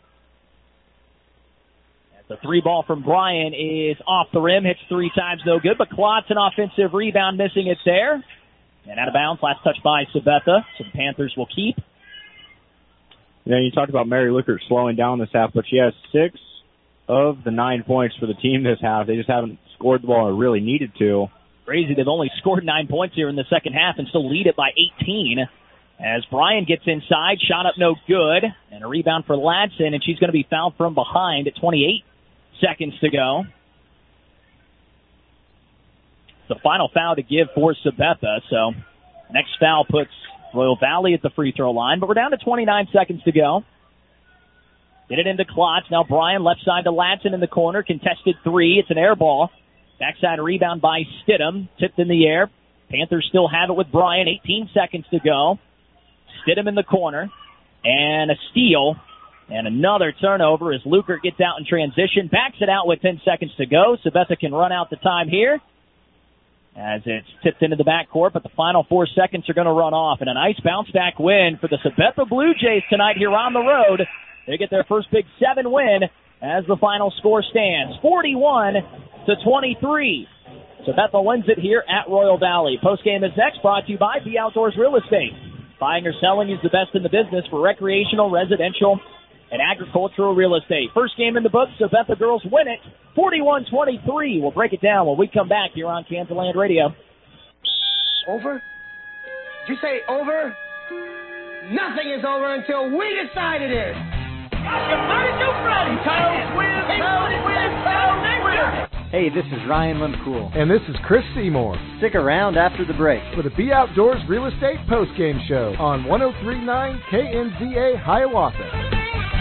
The three ball from Bryan is off the rim, hits three times, no good, but Klotz an offensive rebound, missing it there. And out of bounds, last touch by Sabetha, so the Panthers will keep. You know, you talked about Mary Lukert slowing down this half, but she has six of the nine points for the team this half. They just haven't scored the ball or really needed to. Crazy, they've only scored nine points here in the second half and still lead it by eighteen. As Bryan gets inside, shot up no good, and a rebound for Ladson, and she's going to be fouled from behind at twenty-eight seconds to go. The final foul to give for Sabetha, so next foul puts Royal Valley at the free throw line, but we're down to twenty-nine seconds to go. Get it into Klotz. Now Bryan left side to Latson in the corner. Contested three. It's an air ball. Backside rebound by Stidham. Tipped in the air. Panthers still have it with Bryan. eighteen seconds to go. Stidham in the corner. And a steal. And another turnover as Luker gets out in transition. Backs it out with ten seconds to go. Sabetha can run out the time here as it's tipped into the backcourt, but the final four seconds are going to run off. And a nice bounce-back win for the Sabetha Blue Jays tonight here on the road. They get their first Big Seven win as the final score stands, forty-one to twenty-three. Sabetha wins it here at Royal Valley. Postgame is next, brought to you by B Outdoors Real Estate. Buying or selling is the best in the business for recreational, residential, and agricultural real estate. First game in the books, Sabetha girls win it, forty-one twenty-three. We'll break it down when we come back here on Kansas Land Radio. Over? Did you say over? Nothing is over until we decide it is. Hey, this is Ryan Limcool. And this is Chris Seymour. Stick around after the break for the Be Outdoors Real Estate Postgame Show on one oh three point nine K N Z A Hiawatha.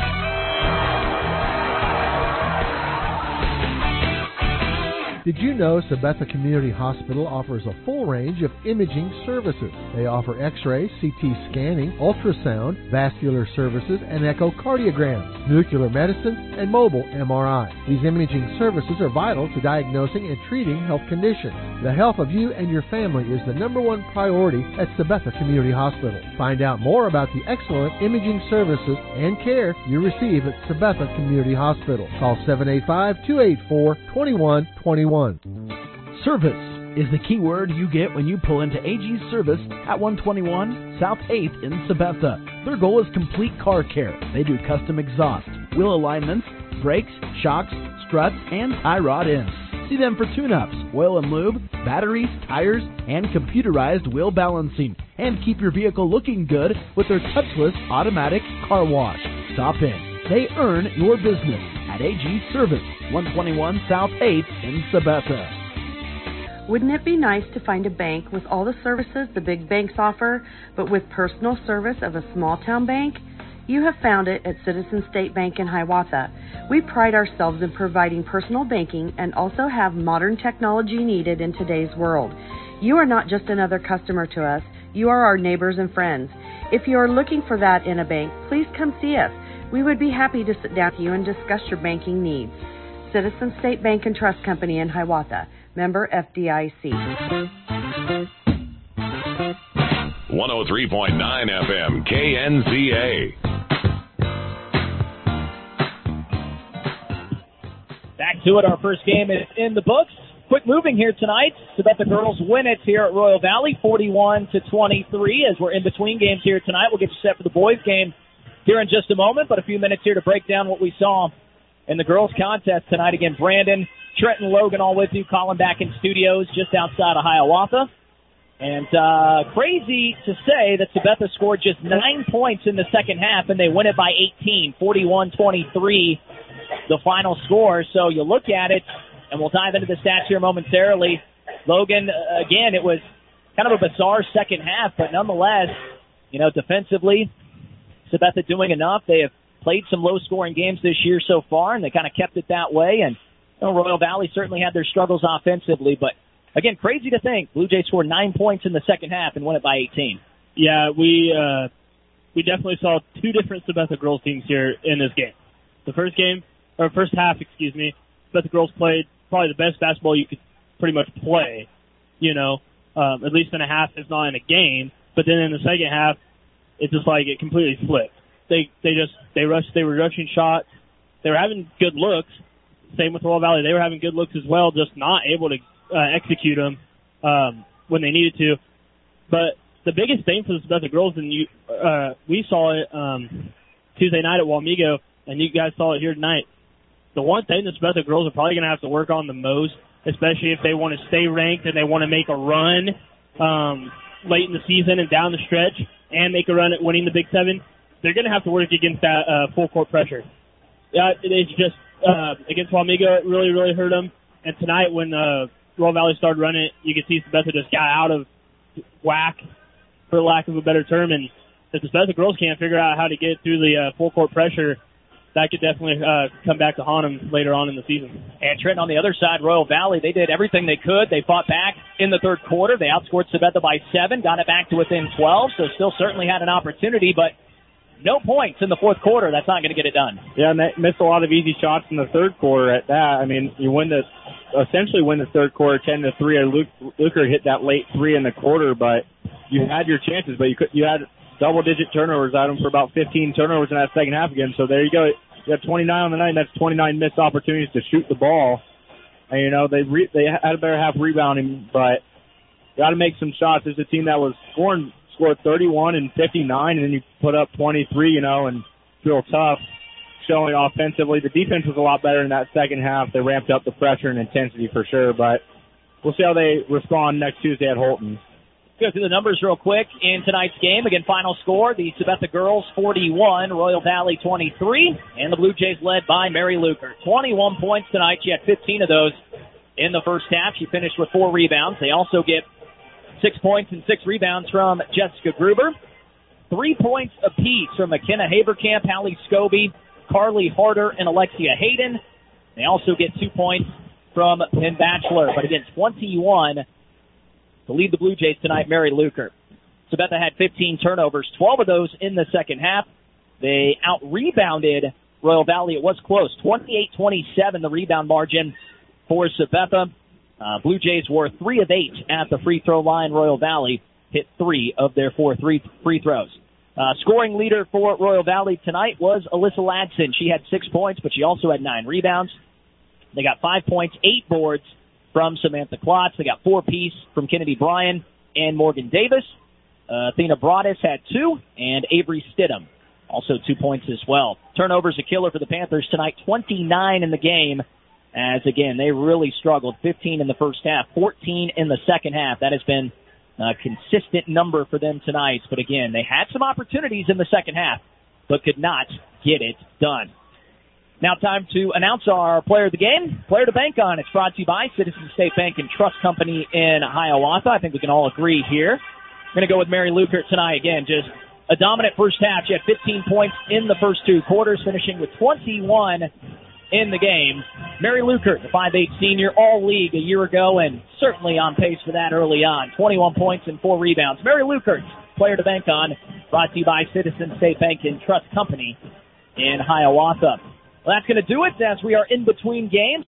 Did you know Sabetha Community Hospital offers a full range of imaging services? They offer x-ray, C T scanning, ultrasound, vascular services, and echocardiograms, nuclear medicine, and mobile M R I. These imaging services are vital to diagnosing and treating health conditions. The health of you and your family is the number one priority at Sabetha Community Hospital. Find out more about the excellent imaging services and care you receive at Sabetha Community Hospital. Call seven eight five, two eight four, two one two one. Service is the key word you get when you pull into A G's Service at one twenty-one South eighth in Sabetha. Their goal is complete car care. They do custom exhaust, wheel alignments, brakes, shocks, struts, and tie rod ends. See them for tune-ups, oil and lube, batteries, tires, and computerized wheel balancing. And keep your vehicle looking good with their touchless automatic car wash. Stop in. They earn your business at A G's Service, one twenty-one South eighth in Sabetha. Wouldn't it be nice to find a bank with all the services the big banks offer, but with personal service of a small-town bank? You have found it at Citizen State Bank in Hiawatha. We pride ourselves in providing personal banking and also have modern technology needed in today's world. You are not just another customer to us. You are our neighbors and friends. If you are looking for that in a bank, please come see us. We would be happy to sit down with you and discuss your banking needs. Citizen State Bank and Trust Company in Hiawatha. Member F D I C. one oh three point nine F M K N Z A. Back to it. Our first game is in the books. Quick moving here tonight. Sabetha girls win it here at Royal Valley, forty-one to twenty-three. As we're in between games here tonight, we'll get you set for the boys game here in just a moment, but a few minutes here to break down what we saw in the girls' contest tonight. Again, Brandon, Trent, and Logan all with you. Colin back in studios just outside of Hiawatha. And uh, crazy to say that Sabetha scored just nine points in the second half, and they win it by eighteen, forty-one twenty-three, the final score. So you look at it, and we'll dive into the stats here momentarily. Logan, uh, again, it was kind of a bizarre second half, but nonetheless, you know, defensively, Sabetha doing enough. They have played some low-scoring games this year so far, and they kind of kept it that way. And you know, Royal Valley certainly had their struggles offensively. But, again, crazy to think Blue Jays scored nine points in the second half and won it by eighteen. Yeah, we uh, we definitely saw two different Sabetha girls teams here in this game. The first game, or first half, excuse me, Sabetha girls played probably the best basketball you could pretty much play, you know, um, at least in a half, if not in a game. But then in the second half, it's just like it completely flipped. They they just they rushed. They were rushing shots. They were having good looks. Same with Royal Valley. They were having good looks as well, just not able to uh, execute them um, when they needed to. But the biggest thing for the Sabetha girls, and you uh, we saw it um, Tuesday night at Wamego, and you guys saw it here tonight. The one thing the Sabetha girls are probably going to have to work on the most, especially if they want to stay ranked and they want to make a run um, late in the season and down the stretch, and make a run at winning the Big Seven, they're going to have to work against that uh, full court pressure. Yeah, it's just uh, against Wamego, it really, really hurt them. And tonight, when uh, Royal Valley started running it, you could see Sabetha just got out of whack, for lack of a better term. And if the Sabetha girls can't figure out how to get through the uh, full court pressure, that could definitely uh, come back to haunt them later on in the season. And Trenton on the other side, Royal Valley, they did everything they could. They fought back in the third quarter. They outscored Sabetha by seven, got it back to within twelve, so still certainly had an opportunity, but no points in the fourth quarter. That's not going to get it done. Yeah, and they missed a lot of easy shots in the third quarter at that. I mean, you win the essentially win the third quarter ten to three. Luke, Luker hit that late three in the quarter, but you had your chances, but you could, you had double-digit turnovers out of them for about fifteen turnovers in that second half again. So there you go. You have twenty-nine on the night, and that's twenty-nine missed opportunities to shoot the ball. And, you know, they re- they had a better half rebounding, but got to make some shots. There's a team that was scoring, scored thirty-one and fifty-nine, and then you put up twenty-three, you know, and feel tough showing offensively. The defense was a lot better in that second half. They ramped up the pressure and intensity for sure, but we'll see how they respond next Tuesday at Holton. Go through the numbers real quick in tonight's game. Again, final score, the Sabetha girls forty-one, Royal Valley twenty-three, and the Blue Jays led by Mary Luker. twenty-one points tonight. She had fifteen of those in the first half. She finished with four rebounds. They also get six points and six rebounds from Jessica Gruber. Three points apiece from McKenna Haberkamp, Hallie Scobie, Carly Harder, and Alexia Hayden. They also get two points from Penn Batchelor. But again, twenty-one to lead the Blue Jays tonight, Mary Luker. Sabetha had fifteen turnovers, twelve of those in the second half. They out-rebounded Royal Valley. It was close, twenty-eight twenty-seven, the rebound margin for Sabetha. Uh, Blue Jays were three of eight at the free throw line. Royal Valley hit three of their four three free throws. Uh, scoring leader for Royal Valley tonight was Alyssa Ladson. She had six points, but she also had nine rebounds. They got five points, eight boards from Samantha Klotz. They got four apiece from Kennedy Bryan and Morgan Davis. Uh, Athena Broadus had two, and Avery Stidham also two points as well. Turnovers a killer for the Panthers tonight, twenty-nine in the game, as again, they really struggled. fifteen in the first half, fourteen in the second half. That has been a consistent number for them tonight. But again, they had some opportunities in the second half, but could not get it done. Now time to announce our player of the game, player to bank on. It's brought to you by Citizen State Bank and Trust Company in Hiawatha. I think we can all agree here. I'm going to go with Mary Luker tonight. Again, just a dominant first half. She had fifteen points in the first two quarters, finishing with twenty-one in the game. Mary Luker, the five eight senior, all-league a year ago, and certainly on pace for that early on. twenty-one points and four rebounds. Mary Luker, player to bank on, brought to you by Citizen State Bank and Trust Company in Hiawatha. Well, that's going to do it as we are in between games.